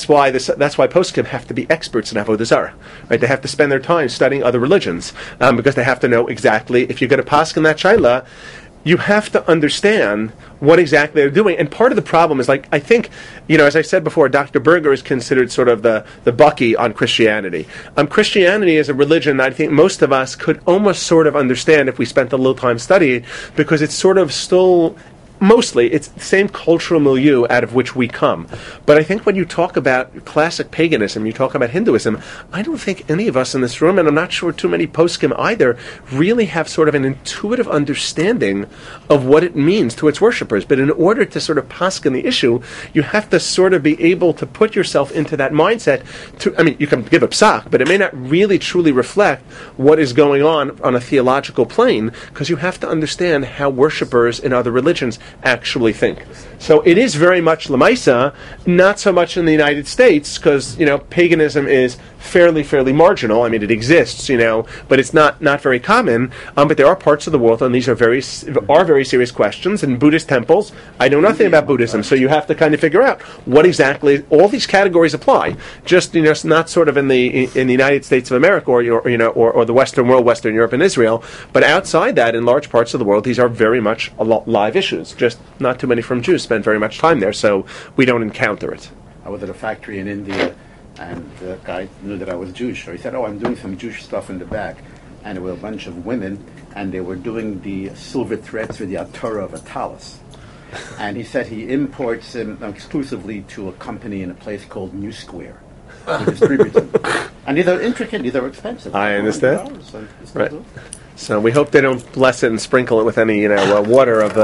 poskim have to be experts in Avodah Zarah, right? They have to spend their time studying other religions because they have to know exactly if you're going to paskin that shaila. You have to understand what exactly they're doing. And part of the problem is, like, I think, as I said before, Dr. Berger is considered sort of the Bucky on Christianity. Christianity is a religion that I think most of us could almost sort of understand if we spent a little time studying, because it's sort of still... Mostly, it's the same cultural milieu out of which we come. But I think when you talk about classic paganism, you talk about Hinduism, I don't think any of us in this room, and I'm not sure too many poskim either, really have sort of an intuitive understanding of what it means to its worshippers. But in order to sort of paskin the issue, you have to sort of be able to put yourself into that mindset. You can give a psak, but it may not really truly reflect what is going on a theological plane, because you have to understand how worshippers in other religions actually think. So it is very much Lamaisa, not so much in the United States, because paganism is fairly marginal. I mean, it exists, but it's not very common. But there are parts of the world, and these are very serious questions. In Buddhist temples, I know nothing about Buddhism, so you have to kind of figure out what exactly all these categories apply. Just not sort of in the United States of America or the Western world, Western Europe and Israel, but outside that, in large parts of the world, these are very much live issues. Just not too many from Jews spend very much time there, so we don't encounter it. I was at a factory in India, and the guy knew that I was Jewish, so he said, I'm doing some Jewish stuff in the back. And there were a bunch of women, and they were doing the silver threads for the Atorah of a talus. And he said he imports them exclusively to a company in a place called New Square. He distributes them. And these are intricate, these are expensive. I understand. Right. So we hope they don't bless it and sprinkle it with any, water of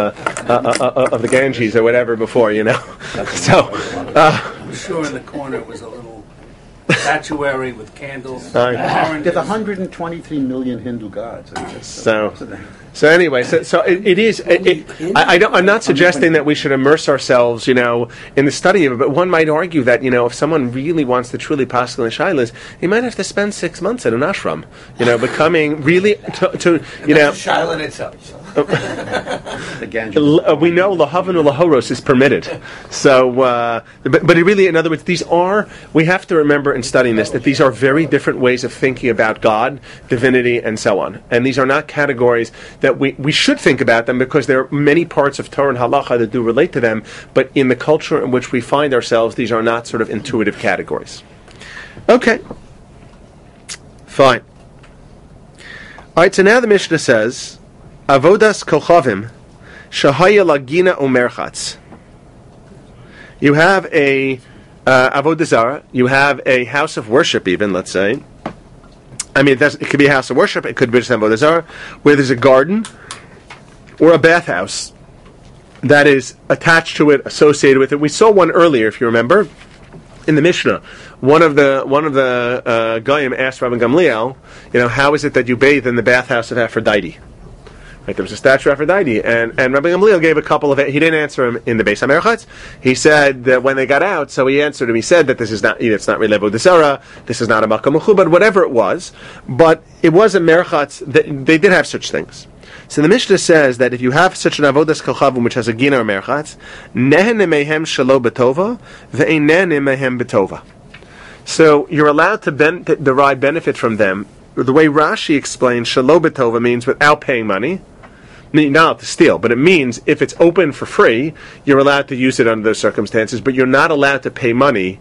the Ganges or whatever before, So, I'm sure in the corner it was a little statuary with candles. There's 123 million Hindu gods. So anyway, so it is. I'm not suggesting that we should immerse ourselves, in the study of it. But one might argue that, if someone really wants to truly paskin the shailas, he might have to spend 6 months in an ashram, becoming really to Shaila in itself. We know lahavanu lahoros is permitted. So, but it really, in other words, we have to remember in studying this that these are very different ways of thinking about God, divinity, and so on. And these are not categories that we should think about them, because there are many parts of Torah and halacha that do relate to them, but in the culture in which we find ourselves, these are not sort of intuitive categories. Okay. Fine. Alright, so now the Mishnah says, Avodas kochavim, shahaya lagina umerchatz. You have a Avodah Zarah, you have a house of worship even, let's say. It could be a house of worship, it could be just Avodah Zarah, where there's a garden or a bathhouse that is attached to it, associated with it. We saw one earlier, if you remember, in the Mishnah. One of the Goyim asked Rabbi Gamliel, how is it that you bathe in the bathhouse of Aphrodite? Right, there was a statue of Aphrodite, and Rabbi Gamliel gave a couple of it. He didn't answer him in the Beis HaMerchatz. He said that when they got out, so he answered him. He said that this is not, it's not really Avodah Zarah, this is not a Makom Mechubad, whatever it was. But it was a Merchatz. They did have such things. So the Mishnah says that if you have such an Avodas Kochavim which has a Gina or Merchatz, Nehene mehem shelo betova, ve'einene mehem betova. So you're allowed to derive benefit from them. The way Rashi explains, shelo betova means without paying money. Not allowed to steal, but it means if it's open for free, you're allowed to use it under those circumstances, but you're not allowed to pay money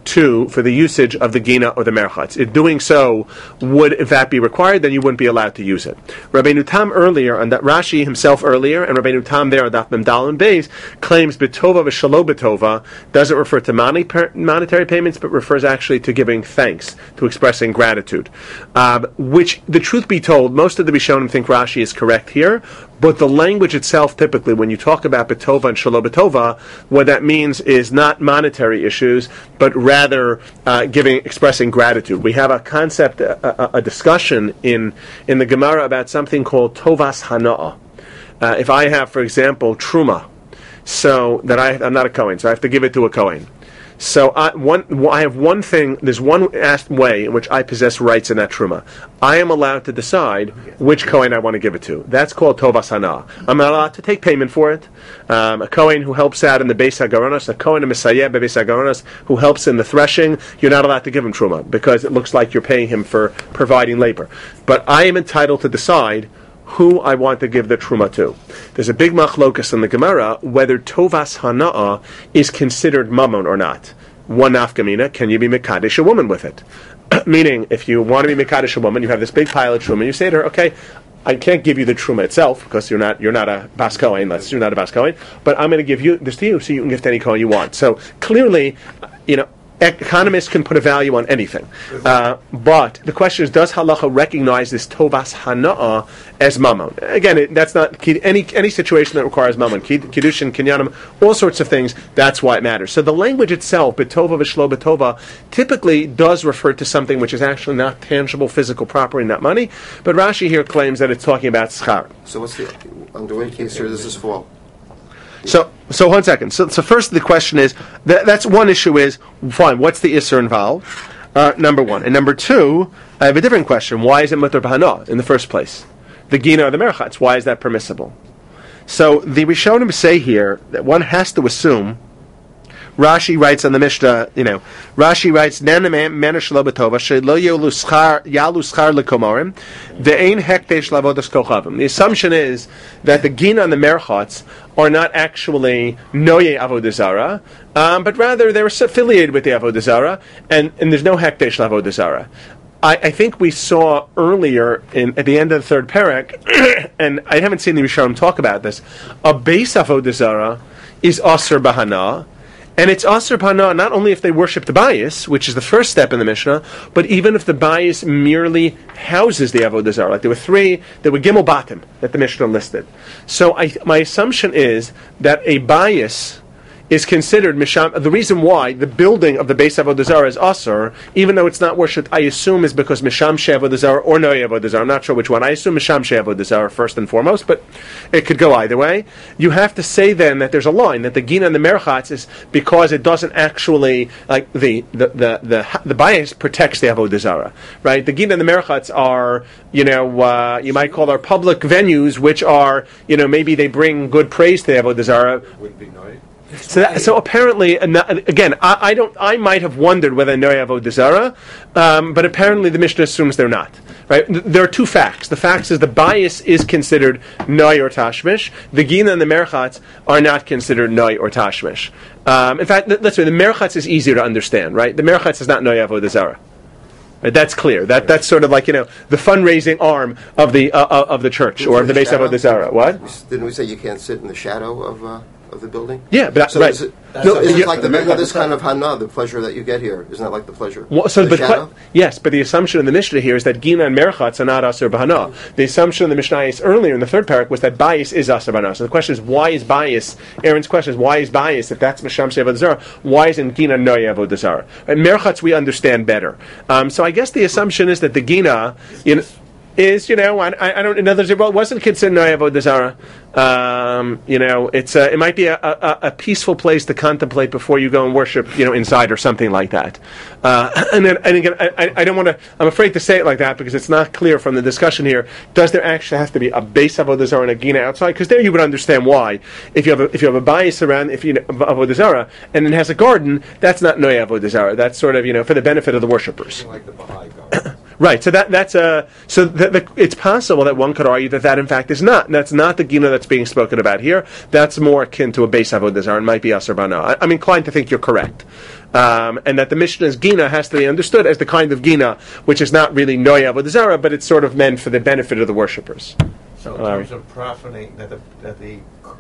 for the usage of the Gina or the Merchatz. If doing so would, in fact, be required, then you wouldn't be allowed to use it. Rabbeinu Tam earlier, and that Rashi himself earlier, and Rabbeinu Tam there, Daf Mem Daled and Beis, claims B'tova v'shalo B'tova doesn't refer to monetary payments, but refers actually to giving thanks, to expressing gratitude. Which, the truth be told, most of the Rishonim think Rashi is correct here, but the language itself, typically, when you talk about B'tova and Shalo B'tova, what that means is not monetary issues, but rather expressing gratitude. We have a concept, a discussion in the Gemara about something called Tovas Hana'ah. If I have, for example, Truma, so that I'm not a Kohen, so I have to give it to a Kohen. So I have one thing, there's one way in which I possess rights in that Truma. I am allowed to decide which Kohen I want to give it to. That's called Tovas Hana'ah. I'm allowed to take payment for it. A Kohen who helps out in the Beis HaGaronos, a Kohen, a Messiah, Beis HaGaronos, who helps in the threshing, you're not allowed to give him Truma, because it looks like you're paying him for providing labor. But I am entitled to decide who I want to give the truma to. There's a big machlokas in the Gemara whether tovas hana'ah is considered mammon or not. One nafkamina, can you be mekadesh a woman with it? Meaning, if you want to be mekadesh a woman, you have this big pile of truma, and you say to her, okay, I can't give you the truma itself because you're not a bas kohen, you're not a bas kohen, but I'm going to give you this to you so you can give to any kohen you want. So clearly, economists can put a value on anything. But the question is, does halacha recognize this tovas hana'ah as mammon? Again, that's not any situation that requires mammon. Kiddushin, kinyanim, all sorts of things, that's why it matters. So the language itself, betova v'shlo betova, typically does refer to something which is actually not tangible physical property, not money. But Rashi here claims that it's talking about schar. So under what case here does this fall? So 1 second. So first the question is, that's one issue is, fine, what's the Isser involved? Number one. And number two, I have a different question. Why is it Mutar B'Hana in the first place? The Gina or the Merchatz, why is that permissible? So the Rishonim say here that one has to assume, Rashi writes on the Mishnah, Rashi writes, the assumption is that the Gina and the Merchatz are not actually Noye Avodah Zarah, but rather they're affiliated with the Avodah Zarah, and there's no Hekdesh Avodah Zarah. I think we saw earlier at the end of the third parak, and I haven't seen the Rishonim talk about this, a base Avodah Zarah is Asr B'Hana, and it's Asr B'Hana not only if they worship the bayis, which is the first step in the Mishnah, but even if the bayis merely houses the Avodah Zarah. Like there were Gimel Batim that the Mishnah listed. So my assumption is that a bayis is considered Misham. The reason why the building of the Beis Avodah Zarah is Asr, even though it's not worshipped, I assume is because Misham Avodah Zarah or Noye Avodah Zarah. I'm not sure which one. I assume Misham Avodah Zarah first and foremost, but it could go either way. You have to say then that there's a line that the Gina and the Merchatz is because it doesn't actually like the bias protects the Avodah Zarah, right? The Gina and the Merchatz are you might call our public venues, which are maybe they bring good praise to the Avodah Zarah. Wouldn't be nice. So apparently, again, I might have wondered whether Noye Avodah Zarah, but apparently the Mishnah assumes they're not. Right? There are two facts. The fact is the bias is considered Noye or Tashmish. The Gina and the Merchatz are not considered Noye or Tashmish. In fact, let's say the Merchatz is easier to understand. Right? The Merchatz is not Noye Avodah Zarah. Right? That's clear. That's sort of like the fundraising arm of the church or of the Beis Avodah Zarah. What? Didn't we say you can't sit in the shadow of the building? Yeah, but so right. Is it like this kind of hana, the pleasure that you get here? Isn't that like the pleasure? Yes, but the assumption in the Mishnah here is that Gina and Merchatz are not Asur B'Hana. The assumption in the Mishnah earlier in the third parak was that bias is Asur B'Hana. So the question is, why is bias? Aaron's question is, why is bias? If that's Misham Avodah Zarah, why isn't Gina Noye Avodah Zarah? And Merchatz we understand better. So I guess the assumption is that the Gina, is I don't. In other words, it wasn't considered Noye Avodah Zarah. It might be a peaceful place to contemplate before you go and worship, inside or something like that. And again, I don't want to. I'm afraid to say it like that because it's not clear from the discussion here. Does there actually have to be a Beis Avodah Zarah and a Gina outside? Because there you would understand why. If you have a bias around Avodah Zarah and it has a garden, that's not Noye Avodah Zarah. That's sort of for the benefit of the worshippers. Like the Baha'i garden. Right, so it's possible that one could argue that in fact is not. That's not the gina that's being spoken about here. That's more akin to a beis avodah zarah and might be aser bana. I'm inclined to think you're correct, and that the Mishnah's gina has to be understood as the kind of gina which is not really noya avodah zarah, but it's sort of meant for the benefit of the worshippers. So in terms of profiting, that the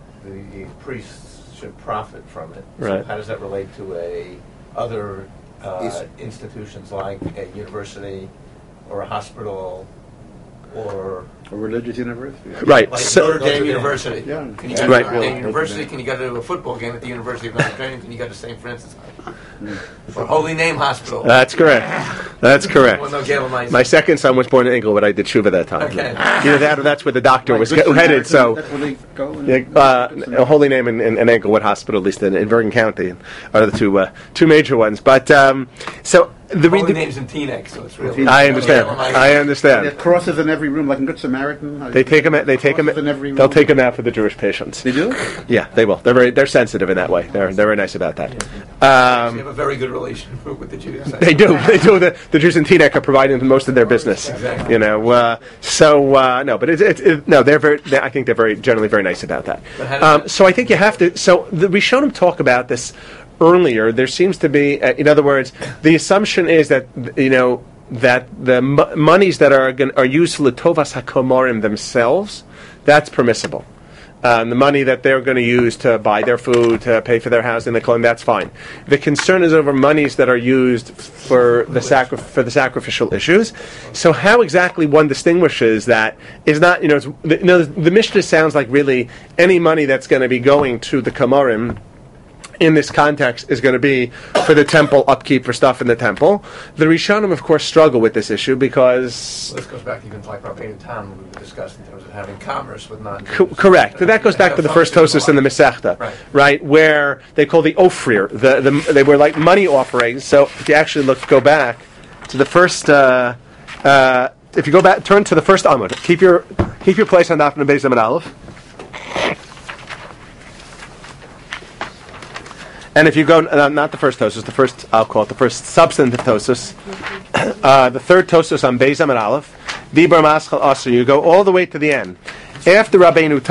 priests should profit from it. So Right. how does that relate to other institutions like a university or a hospital or A religious university. Right. like So, Notre Dame University? Yeah. Can you go to Right. Notre Dame University? Can you go to a football game at the University of Notre Dame? Can you go to St. Francis? Or Holy Name Hospital? that's correct. That's correct. Well, no, Gail, My second son was born in Inglewood. I did tshuva that time. Okay. That's where the doctor was Good headed. Samaritan, So. that's where they go. A Holy Name and Englewood Hospital, at least in Bergen County, are the two major ones. But so the Holy reason Name's in Teaneck, so it's really. I understand. I There are understand. crosses in every room, like in Good Samaritan. They take them. Crosses in every They'll room. take them out for the Jewish patients. They do? Yeah, they will. They're sensitive in that way. They're very nice about that. We have a very good relationship with the Jews. They do. The Jews in Teaneck are providing most of their business. Exactly. No, but I think they're generally very nice about that. But how does So I think you have to. So the Rishonim talk about this earlier. There seems to be, in other words, the assumption is that that the monies that are used for Litovas HaKomorim themselves, that's permissible. The money that they're going to use to buy their food, to pay for their housing, that's fine. The concern is over monies that are used for the sacrificial issues. So how exactly one distinguishes that is not, the Mishnah sounds like really any money that's going to be going to the Komorim in this context is going to be for the temple upkeep, for stuff in the temple. The Rishonim, of course, struggle with this issue because... Well, this goes back even to like Rabbeinu Tam, we discussed in terms of having commerce with non. Correct. That goes back to the first Tosfos in the Masechta, right? Where they call the ofrir. They were like money offerings. So if you actually go back to the first, if you go back, turn to the first Amud. Keep your place on Daf Beis Amud Aleph. And if you go, not the first Tosfos, I'll call it the first substantive Tosfos, the third Tosfos on Beis Amud Aleph, Dibur Maschal Aser, you go all the way to the end. After Rabbeinu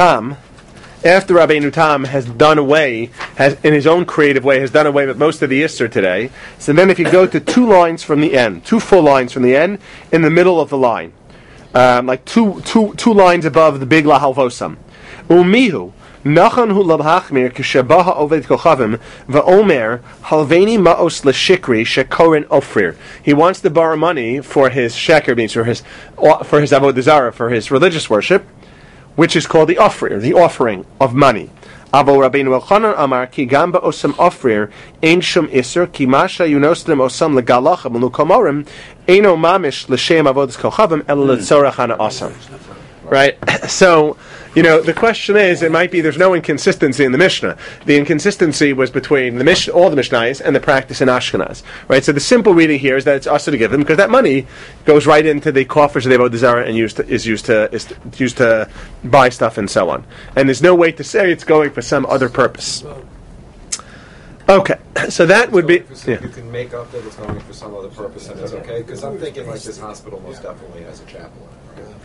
Tam has done away, in his own creative way, has done away with most of the Isser today, so then if you go to 2 lines from the end, 2 full lines from the end, in the middle of the line, like two lines above the big Lahalvosam, Umihu, Nachan hu labhachmir kishabaha oved kochavim va'omer halveni ma'os l'shikri shekorin ofrir. He wants to borrow money for his sheker, means for his avodah zarah, for his religious worship, which is called the ofrir, the offering of money. Avo Rabbeinu Elchanan Amar ki gam ba'osam ofrir ein shum iser ki masha yunostem osam legalachim l'komorim eino mamish l'shem avodas kochavim el l'tzorach hana osam. Right? So, the question is, it might be there's no inconsistency in the Mishnah. The inconsistency was between all the Mishnayos and the practice in Ashkenaz. Right? So the simple reading here is that it's also to give them, because that money goes right into the coffers of the Avodah Zarah and is used to buy stuff and so on. And there's no way to say it's going for some other purpose. Okay, so that would be... You can make up that it's going for some other purpose and it's okay? Because I'm thinking like this hospital most definitely has a chapel in it.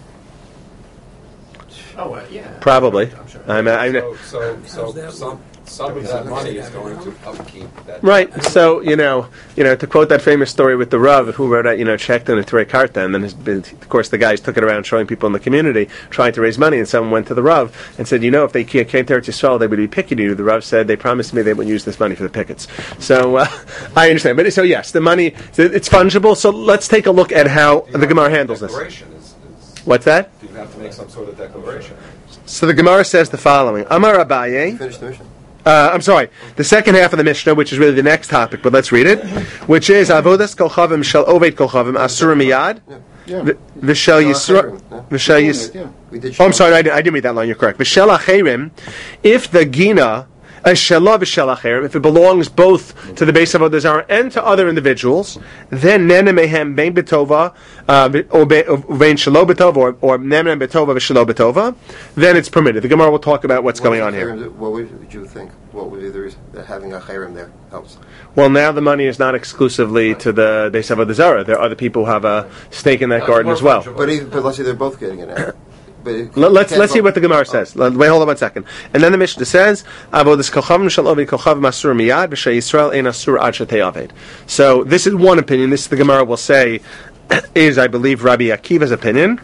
Oh, well, yeah. Probably. I'm sure. So some of that money is going to upkeep that. Right. So to quote that famous story with the Rav who wrote out checked on a Turei Karta, and then of course the guys took it around showing people in the community trying to raise money, and someone went to the Rav and said, if they came to Eretz Yisrael, they would be picketing you. The Rav said they promised me they wouldn't use this money for the pickets. So I understand, but so yes, the money it's fungible. So let's take a look at how the Gemara handles this. What's that? You have to make some sort of declaration. So the Gemara says the following: Amar Abaye. Finish the mission. I'm sorry. The second half of the Mishnah, which is really the next topic, but let's read it, which is Avodas Kolchavim Shel Oved Kolchavim Asur Miyad V'Shel Yisro V'Shel Yis. Oh, I'm sorry, I didn't read that line. You're correct. V'Shel Acherim, if the Gina If it belongs both to the base of Avodah Zarah and to other individuals, then nene mehem bein betova or bein shelo betova or nene betova v'shelo betova, then it's permitted. The Gemara will talk about what's going on here. What would you think? What would be the reason that having a chayrim there helps? Well, now the money is not exclusively to the base of Avodah Zarah. There are other people who have a stake in that garden as well. But let's say they're both getting it. Let's see what the Gemara says. Wait, hold on 1 second. And then the Mishnah says, "Avodas kochavim shel ovid kochav masur miyad b'shei Yisrael ein asur ad shetei aved." So this is one opinion. This the Gemara will say is, I believe, Rabbi Akiva's opinion.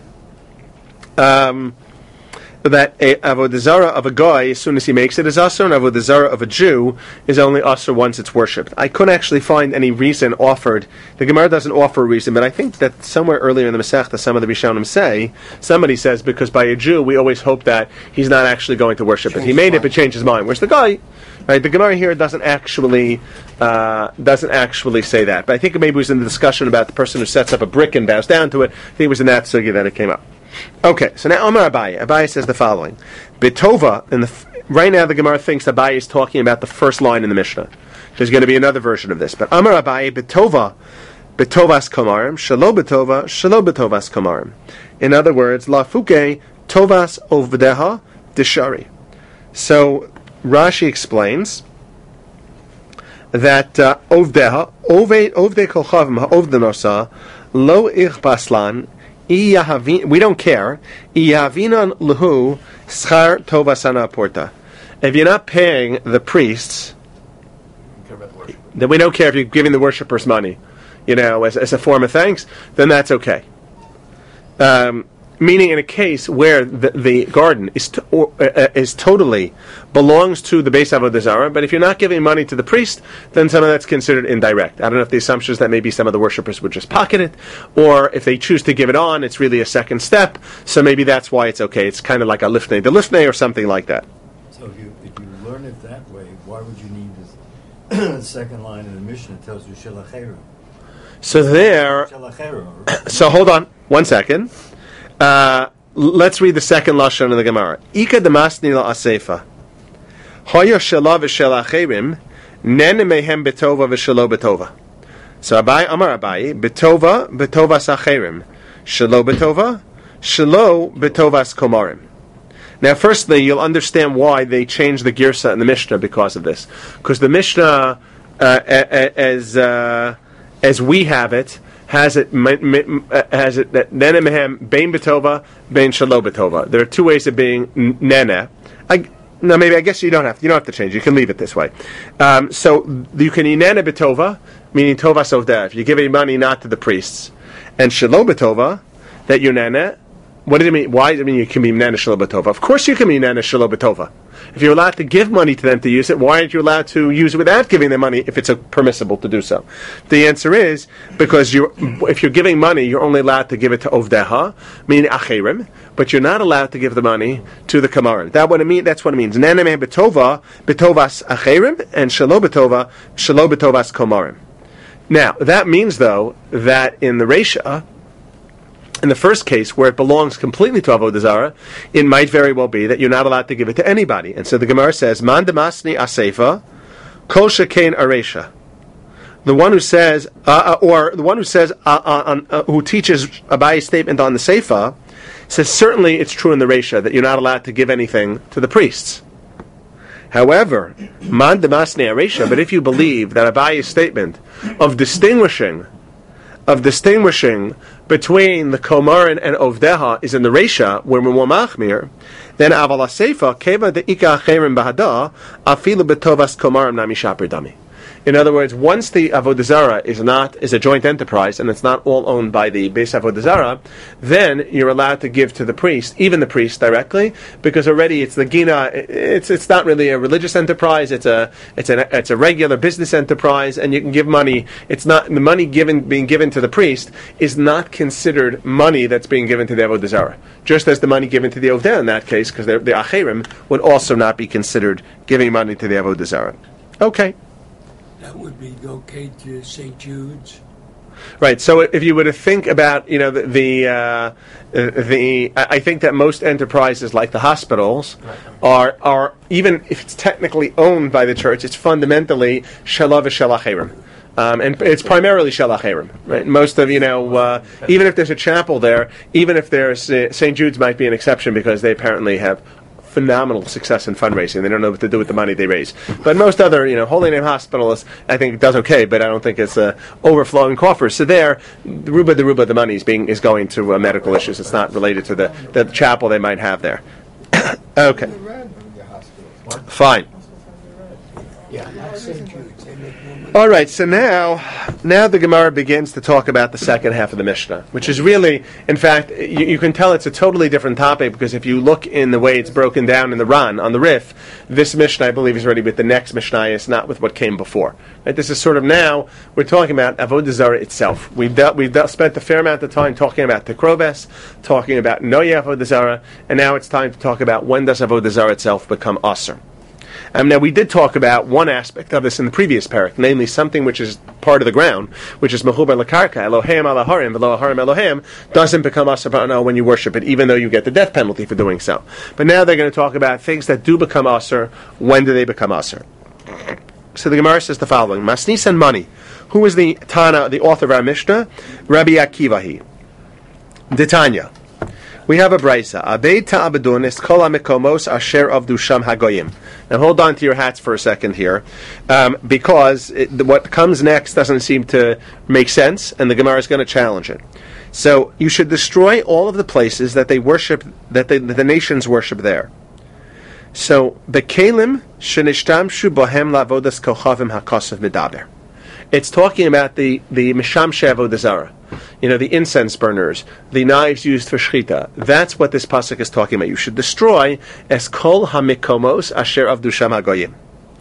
That a avodah zarah of a guy, as soon as he makes it, is asur, and avodah zarah of a Jew is only asur once it's worshipped. I couldn't actually find any reason offered. The Gemara doesn't offer a reason, but I think that somewhere earlier in the Masechta, some of the Rishonim say, somebody says, because by a Jew, we always hope that he's not actually going to worship it. He made it, but changed his mind. Whereas the guy, right, the Gemara here doesn't actually say that. But I think maybe it was in the discussion about the person who sets up a brick and bows down to it. I think it was in that sugya that it came up. Okay, so now Amar Abaye. Abaye says the following: Betova. Right now, the Gemara thinks Abaye is talking about the first line in the Mishnah. There's going to be another version of this, but Amar Abaye Betova, Betovas Kamarim, Shalo Betova, Shalo Betovas Kamarim. In other words, Lafuke Tovas Ovdeha Deshari. So Rashi explains that Ovdeha Ovde Kolchavim HaOvdenosa Lo Ich Baslan. We don't care. If you're not paying the priests, then we don't care if you're giving the worshippers money, as a form of thanks, then that's okay. Meaning in a case where the garden is totally belongs to the base Avodah Zarah, but if you're not giving money to the priest, then some of that's considered indirect. I don't know if the assumption is that maybe some of the worshippers would just pocket it, or if they choose to give it on, it's really a second step, so maybe that's why it's okay. It's kind of like a lifnei de lifnei or something like that. So if you learn it that way, why would you need this second line in the Mishnah that tells you shelacheru? So hold on 1 second. Let's read the second lashon of the Gemara. Ika demasni la asefa. Hoya shela v'shel acherim nene mehem betova v'shelo betova. So Amar Abaye betova sacherim shelo betovas komarim. Now, firstly, you'll understand why they changed the girsa in the Mishnah because of this. Because the Mishnah, as we have it, has it that nene mehem bein betova bein shelo betova. There are two ways of being nene. I guess you don't have to change. You can leave it this way. So you can be nene betova, meaning tova sovda. If you're giving money not to the priests, and shelo betova, that you're nene. What does it mean? Why does it mean you can be nene shelo betova? Of course you can be nene shelo betova. If you're allowed to give money to them to use it, why aren't you allowed to use it without giving them money if it's permissible to do so? The answer is because if you're giving money, you're only allowed to give it to Ovdeha, meaning Acherim, but you're not allowed to give the money to the Kamarim. That's what it means. Nene meh betova, betovas Acherim, and shelo betovas Kamarim. Now, that means, though, that in the Reisha, in the first case, where it belongs completely to Avodah Zarah, it might very well be that you're not allowed to give it to anybody. And so the Gemara says, Man demasni asefa, kol shekain aresha. The one who says, who teaches Abaye's statement on the Seifa, says certainly it's true in the Reisha that you're not allowed to give anything to the priests. However, Man demasni aresha, but if you believe that Abaye's statement of distinguishing between the Komarin and Ovdeha is in the Reisha, where we're more machmir, then Aval HaSeifa, Keva de Ika Acherim Bahada, Afilu Betovas Komarim Nami Shapir Dami. In other words, once the Avodah Zarah is a joint enterprise and it's not all owned by the base Avodah Zarah, then you're allowed to give to the priest, even the priest directly, because already it's the Gina. It's not really a religious enterprise. It's a regular business enterprise, and you can give money. It's not the money being given to the priest is not considered money that's being given to the Avodah Zarah. Just as the money given to the Ovdeh in that case, because the Acherim would also not be considered giving money to the Avodah Zarah. Okay. That would be okay to St. Jude's. Right. So if you were to think about, I think that most enterprises, like the hospitals, are even if it's technically owned by the church, it's fundamentally shalav v'shalacherim. And it's primarily Shalacherim, right? Most of, even if there's a chapel there, even if there's, St. Jude's might be an exception because they apparently have phenomenal success in fundraising. They don't know what to do with the money they raise. But most other, Holy Name Hospitals, I think does okay, but I don't think it's overflowing coffers. So there, the money is going to medical issues. It's not related to the chapel they might have there. Okay. Fine. Yeah, not St. Jude's. They make more money. All right, so now the Gemara begins to talk about the second half of the Mishnah, which is really, in fact, you can tell it's a totally different topic because if you look in the way it's broken down in the Ran, on the Rif, this Mishnah, I believe, is already with the next Mishnah, it's not with what came before. Right? This is sort of now, we're talking about Avodah Zarah itself. We've spent a fair amount of time talking about Tekroves, talking about Noya Avodah Zarah, and now it's time to talk about when does Avodah Zarah itself become Asr. Now, we did talk about one aspect of this in the previous parak, namely something which is part of the ground, which is Mechubar Lakarka, Eloheim Alaharim, V'lo Aharim Eloheim, doesn't become Asr when you worship it, even though you get the death penalty for doing so. But now they're going to talk about things that do become Asr. When do they become Asr? So the Gemara says the following: Masnis and money. Who is the Tana, the author of our Mishnah? Rabbi Akivahi. Detanya. We have a brisa. Abed ta'abedun es kol ha'mekomos asher avdu sham hagoyim. Now hold on to your hats for a second here, because what comes next doesn't seem to make sense, and the Gemara is going to challenge it. So you should destroy all of the places that they worship, that the nations worship there. So bekelim shenishtamshu bohem lavodas kochavim hakosav medaber. It's talking about the mishamshei avodah zarah. The incense burners, the knives used for shchita. That's what this pasuk is talking about. You should destroy es kol hamikomos asher avdu sham hagoyim.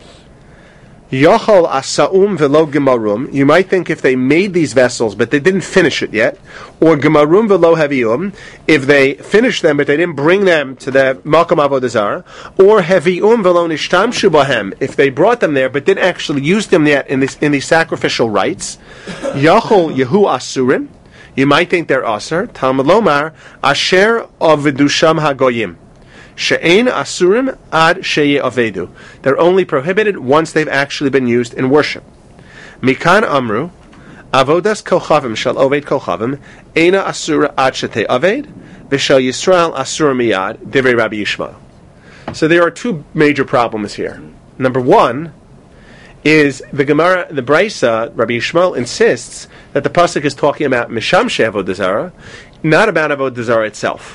Yochol asaum velo gemarum. You might think if they made these vessels but they didn't finish it yet, or gemarum velo hevium, if they finished them but they didn't bring them to the makom avodah zarah, or hevium velo nishtamshu bahem, if they brought them there but didn't actually use them yet in these sacrificial rites. Yochol yehu asurim. You might think they're asur. Talmud lomar asher avidusham hagoyim. She'ein asurim ad sheye avedu. They're only prohibited once they've actually been used in worship. Mikan amru, avodas kochavim shall oved kochavim, eina asura ad shete aved, v'shal Yisrael asura miyad, divrei Rabbi Yishmael. So there are two major problems here. Number one is the Gemara, the Brisa, Rabbi Yishmael insists that the pasuk is talking about mishamshei avodah zarah, not about avodah zarah itself.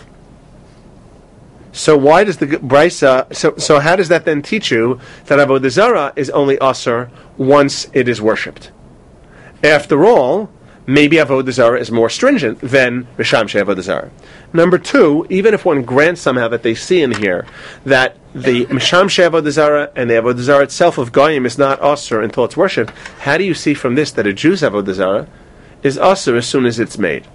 So why does the Brisa? So how does that then teach you that avodah zarah is only asur once it is worshipped? After all, maybe avodah zarah is more stringent than mishamshei avodah zarah. Number two, even if one grants somehow that they see in here that the mishamshei avodah zarah and the avodah zarah itself of goyim is not asur until it's worshipped, how do you see from this that a Jew's avodah zarah is asur as soon as it's made?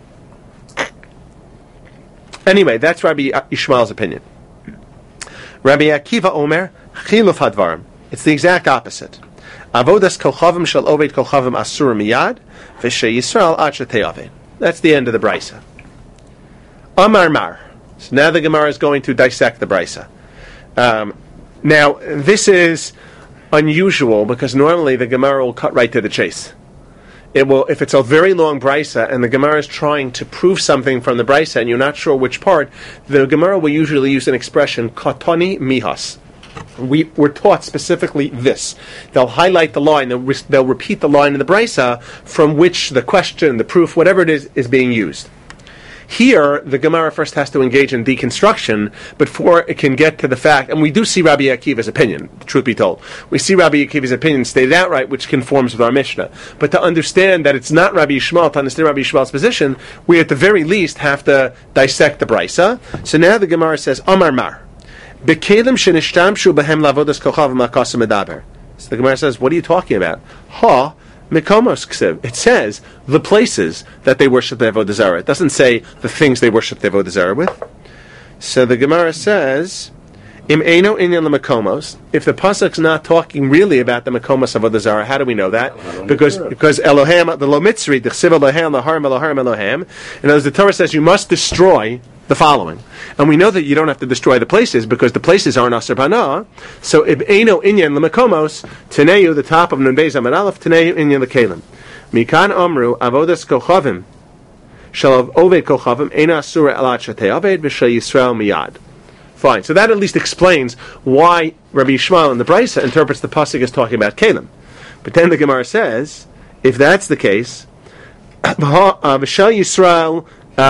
Anyway, that's Rabbi Yishmael's opinion. Rabbi Akiva Omer, Chiluf Hadvarim. It's the exact opposite. Avodas kochavim shall oved kochavim asur miyad, v'shei Yisrael ad shetei aved. That's the end of the brisa. Amar Mar. So now the Gemara is going to dissect the brisa. Now, this is unusual because normally the Gemara will cut right to the chase. It will, if it's a very long brisa and the Gemara is trying to prove something from the brisa and you're not sure which part, the Gemara will usually use an expression katani mihas. We're taught specifically this. They'll highlight the line, they'll repeat the line in the brisa from which the question, the proof, whatever it is being used. Here, the Gemara first has to engage in deconstruction before it can get to the fact, and we do see Rabbi Akiva's opinion, truth be told. We see Rabbi Akiva's opinion stated outright, which conforms with our Mishnah. But to understand that it's not Rabbi Yishmael, to understand Rabbi Yishmael's position, we at the very least have to dissect the Brisa. So now the Gemara says, Amar Mar. Bekelim shenishtamshu behem lavodas kochav makasim medaber. So the Gemara says, what are you talking about? Ha. Mekomos ksiv. It says the places that they worship the avodah zarah. It doesn't say the things they worship the avodah zarah with. So the Gemara says, Im eino inyan lemakomos. If the pasuk's not talking really about the makomos of Avodah Zarah, how do we know that? Because Elohim, the Lomitzri, the Chsiv Elohim, Laharim, Elohim, Elohim. In other words, the Torah says you must destroy the following, and we know that you don't have to destroy the places because the places aren't Asur Panah. So Im eino inyan lemakomos Teneu, the top of Nun Beis Amud Aleph, Teneu inyan lekelim. Mikan Amru Avodas Kochavim Shalav Oved Kochavim Eina Asura Elat Shatei Aved V'Shal Yisrael Miyad. Fine. So that at least explains why Rabbi Yishmael in the Brisa interprets the pasuk as talking about Kalim. But then the Gemara says, if that's the case, V'Shal Yisrael.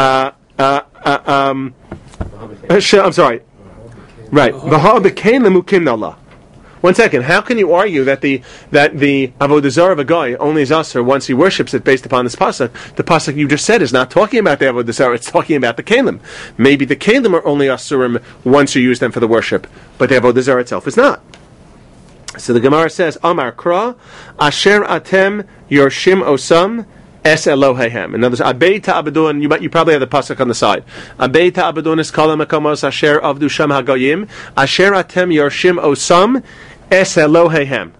I'm sorry. Right. V'ha b'Kalim ukim nala. 1 second. How can you argue that the Avodah Zarah of a guy only is asur once he worships it based upon this pasuk? The pasuk you just said is not talking about the Avodah Zarah; it's talking about the kalim. Maybe the kalim are only asurim once you use them for the worship, but the Avodah Zarah itself is not. So the Gemara says, "Amar Kra, Asher Atem Yorshim Osam." Es Elohehem. In other words, Abei Ta'abadun, you probably have the pasuk on the side. Abei Ta'abadun is Kala Makomos Asher Avdu Sham HaGoyim, Asher Atem Yorshim Osam, Es Elohehem.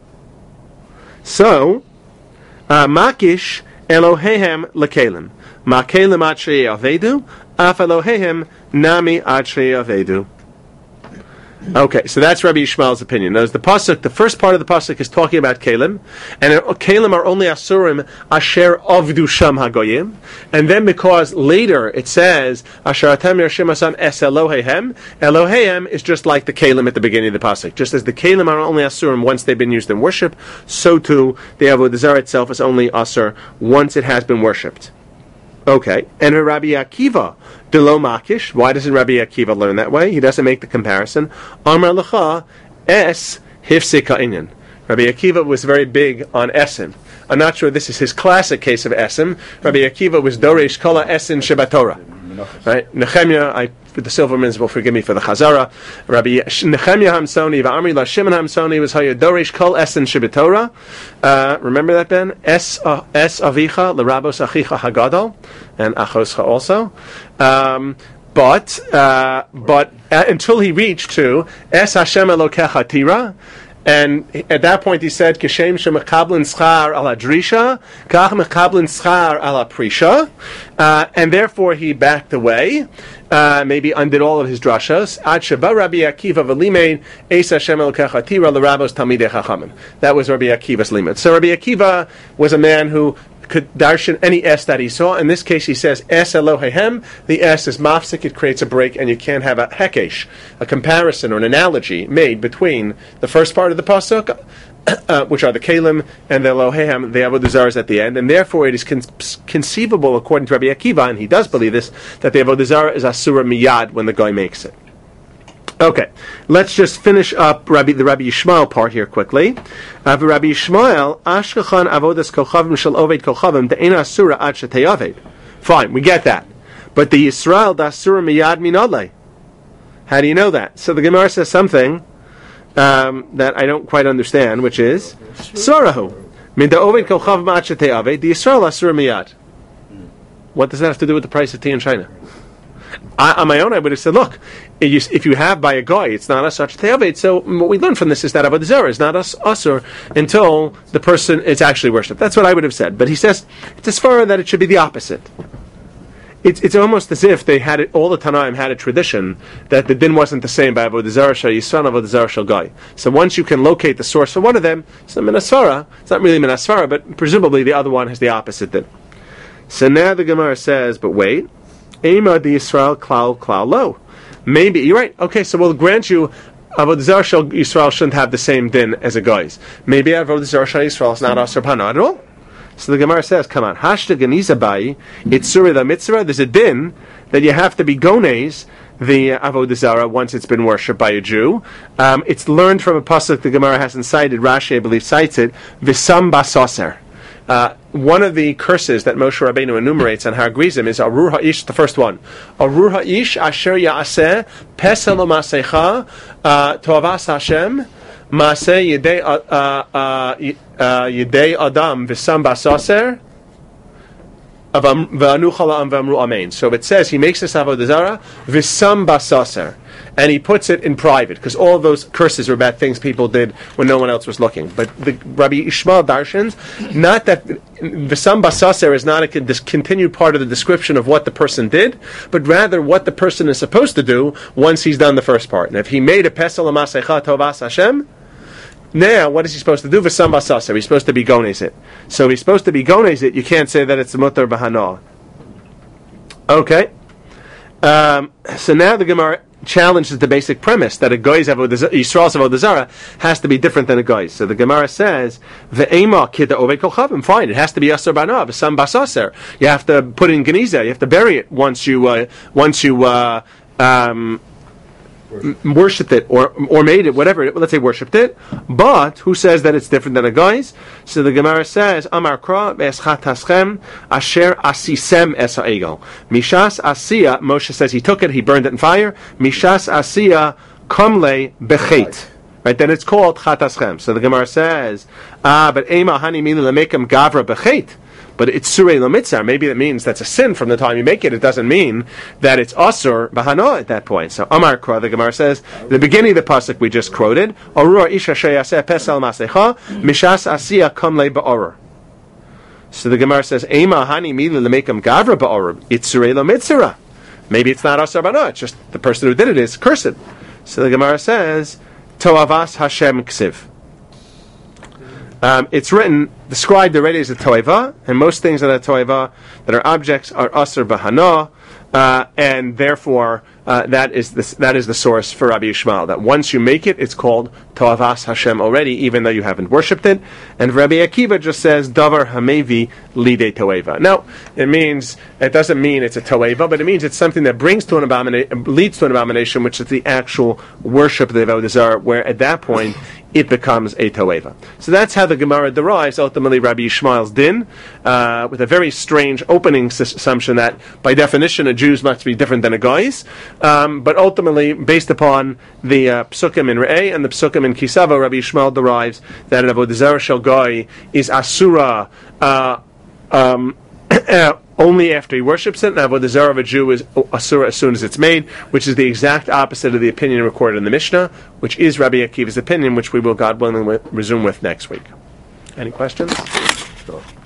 So, Makish Elohehem Lekelim. Makelim Atrei Avedu, Af Elohehem Nami Atrei Avedu. Okay, so that's Rabbi Yishmael's opinion. Notice the pasuk, the first part of the pasuk is talking about Kalim, and Kalim are only Asurim Asher Avdu Sham HaGoyim, and then because later it says Asher Atem Yershim Asan Es Elohehem, Elohehem is just like the Kalim at the beginning of the pasuk. Just as the Kalim are only Asurim once they've been used in worship, so too the Avodah Zarah itself is only Asur once it has been worshipped. Okay, and Rabbi Akiva Delo Makish. Why doesn't Rabbi Akiva learn that way? He doesn't make the comparison. Amar Lecha Es Hifsika Inyan. Rabbi Akiva was very big on Esim. I'm not sure this is his classic case of Esim. Rabbi Akiva was Doresh Kala Esin Shabbatorah. Right? Nehemiah, the Silvermans will forgive me for the Chazara. Rabbi Nehemiah Hamsoni, Va'amri La Shimon Hamsoni was Haya Doresh Kol Esin Shabbatorah. Remember that, Ben? Es Avicha, L'Rabos Achicha Hagadol, and Achoscha also. But until he reached to Es Hashem Elokecha Tira, and at that point he said, "Kishem shemekablin schar ala drisha, kach mekablin schar ala prisha," and therefore he backed away. Maybe undid all of his drashas. Ad sheba Rabbi Akiva v'limein es Hashem elokecha tira l'rabos talmidei chachamim. That was Rabbi Akiva's limit. So Rabbi Akiva was a man who could darshan any S that he saw. In this case, he says Es Elohehem. The S is mafsik; it creates a break, and you can't have a hekesh, a comparison or an analogy made between the first part of the pasuk, which are the kalim, and the Elohehem, the Avodah Zarah at the end, and therefore it is conceivable, according to Rabbi Akiva, and he does believe this, that the Avodah Zarah is asura miyad when the guy makes it. Okay, let's just finish up the Rabbi Yishmael part here quickly. Rabbi Yishmael, Ashkechan avodas kochavim shel oved kochavim de'ena asura ad shetei aved. Fine, we get that. But the Yisrael da asura miyad minadle. How do you know that? So the Gemara says something that I don't quite understand, which is Sorahu. Min da oved kochavim ad shetei aved, the Yisrael asura miyad. What does that have to do with the price of tea in China? On my own, I would have said, look, if you have by a guy, it's not us such te'aved. So what we learn from this is that Avodah Zarah is not usur until the person is actually worshipped. That's what I would have said. But he says it's as far that it should be the opposite. It's almost as if they had it, all the Tanaim had a tradition that the din wasn't the same by Avodah Zarah shel Yisrael and Avodah Zarah shel Guy. So once you can locate the source for one of them, it's a minasvara. It's not really minasvara, but presumably the other one has the opposite din. So now the Gemara says, but wait. Ema the Yisrael klal lo. Maybe you're right. Okay, so we'll grant you Avodah Zarah shel Yisrael shouldn't have the same din as a guy's. Maybe Avodah Zarah shel Yisrael is not asur panah at all. So the Gemara says, come on, hashta ganiza bai itzura the mitzvah. There's a din that you have to be gones the Avodah Zarah once it's been worshipped by a Jew. It's learned from a pasuk the Gemara hasn't cited. Rashi, I believe, cites it. Visam basoser. One of the curses that Moshe Rabbeinu enumerates on Har Grizim is Arur Ha'ish, the first one. Arur Ha'ish asher ya'aseh pesel ma'asecha to'avas Hashem ma'aseh yedei adam v'sam basaser v'anu chala'am v'amru amen. So it says he makes this Avodah Zarah v'sam basaser. and he puts it in private, because all of those curses are about things people did when no one else was looking. But the Rabbi Ishmael darshans, not that V'sam Basaser is not a continued part of the description of what the person did, but rather what the person is supposed to do once he's done the first part. And if he made a pesel amasecha tovas Hashem, now what is he supposed to do? V'sam Basaser, he's supposed to be gones it. So if he's supposed to be gones it, you can't say that it's mutar b'hana. Okay. So now the Gemara challenges the basic premise that a guy's Yisrael's avodah zarah has to be different than a guy's. So the Gemara says, "Ve'ema kida ovei kol chavim." Fine, it has to be asar banav, v'sam basaser. You have to put it in geniza. You have to bury it once you worshipped it or made it, whatever. Let's say worshipped it. But who says that it's different than a guy's? So the Gemara says, Amar Kra be'eschat haschem asher asisem es ha'egel. Mishas asiya, Moshe says he took it, he burned it in fire. Mishas asiya kamle bechet. Right, then it's called chat haschem. So the Gemara says, but ema hani mili lemekem gavra bechet. But it's surei lamitzar. Maybe that means that's a sin from the time you make it. It doesn't mean that it's asur bahana at that point. So Amar Kra, the Gemara says, the beginning of the pasuk we just quoted, Orur isha sheyaseh pesel masecha mishas asiya kamle ba'orur. So the Gemara says, Ema hani mili lemekam gavra ba'orur. It's surei lamitzara. Maybe it's not asur bahana. It's just the person who did it is cursed. So the Gemara says, Toavas Hashem ksiv. It's written, described already as a toeva, and most things that are toeva, that are objects, are asr bahana, and therefore that is the source for Rabbi Yishmael, that once you make it, it's called toavas Hashem already, even though you haven't worshipped it. And Rabbi Akiva just says davar hamevi lide toeva. Now, it doesn't mean it's a toeva, but it means it's something that brings to an abomination, leads to an abomination, which is the actual worship of the avodah zarah, where at that point it becomes a toeva. So that's how the Gemara derives ultimately Rabbi Yishmael's din, with a very strange opening assumption that by definition a Jew must be different than a guy's, but ultimately based upon the psukim in Re'eh and the psukim in Kisava, Rabbi Yishmael derives that an avodah zarah shel guy is asura only after he worships it, and avodah zarah of a Jew is asura as soon as it's made, which is the exact opposite of the opinion recorded in the Mishnah, which is Rabbi Akiva's opinion, which we will, God willing, resume with next week. Any questions? No.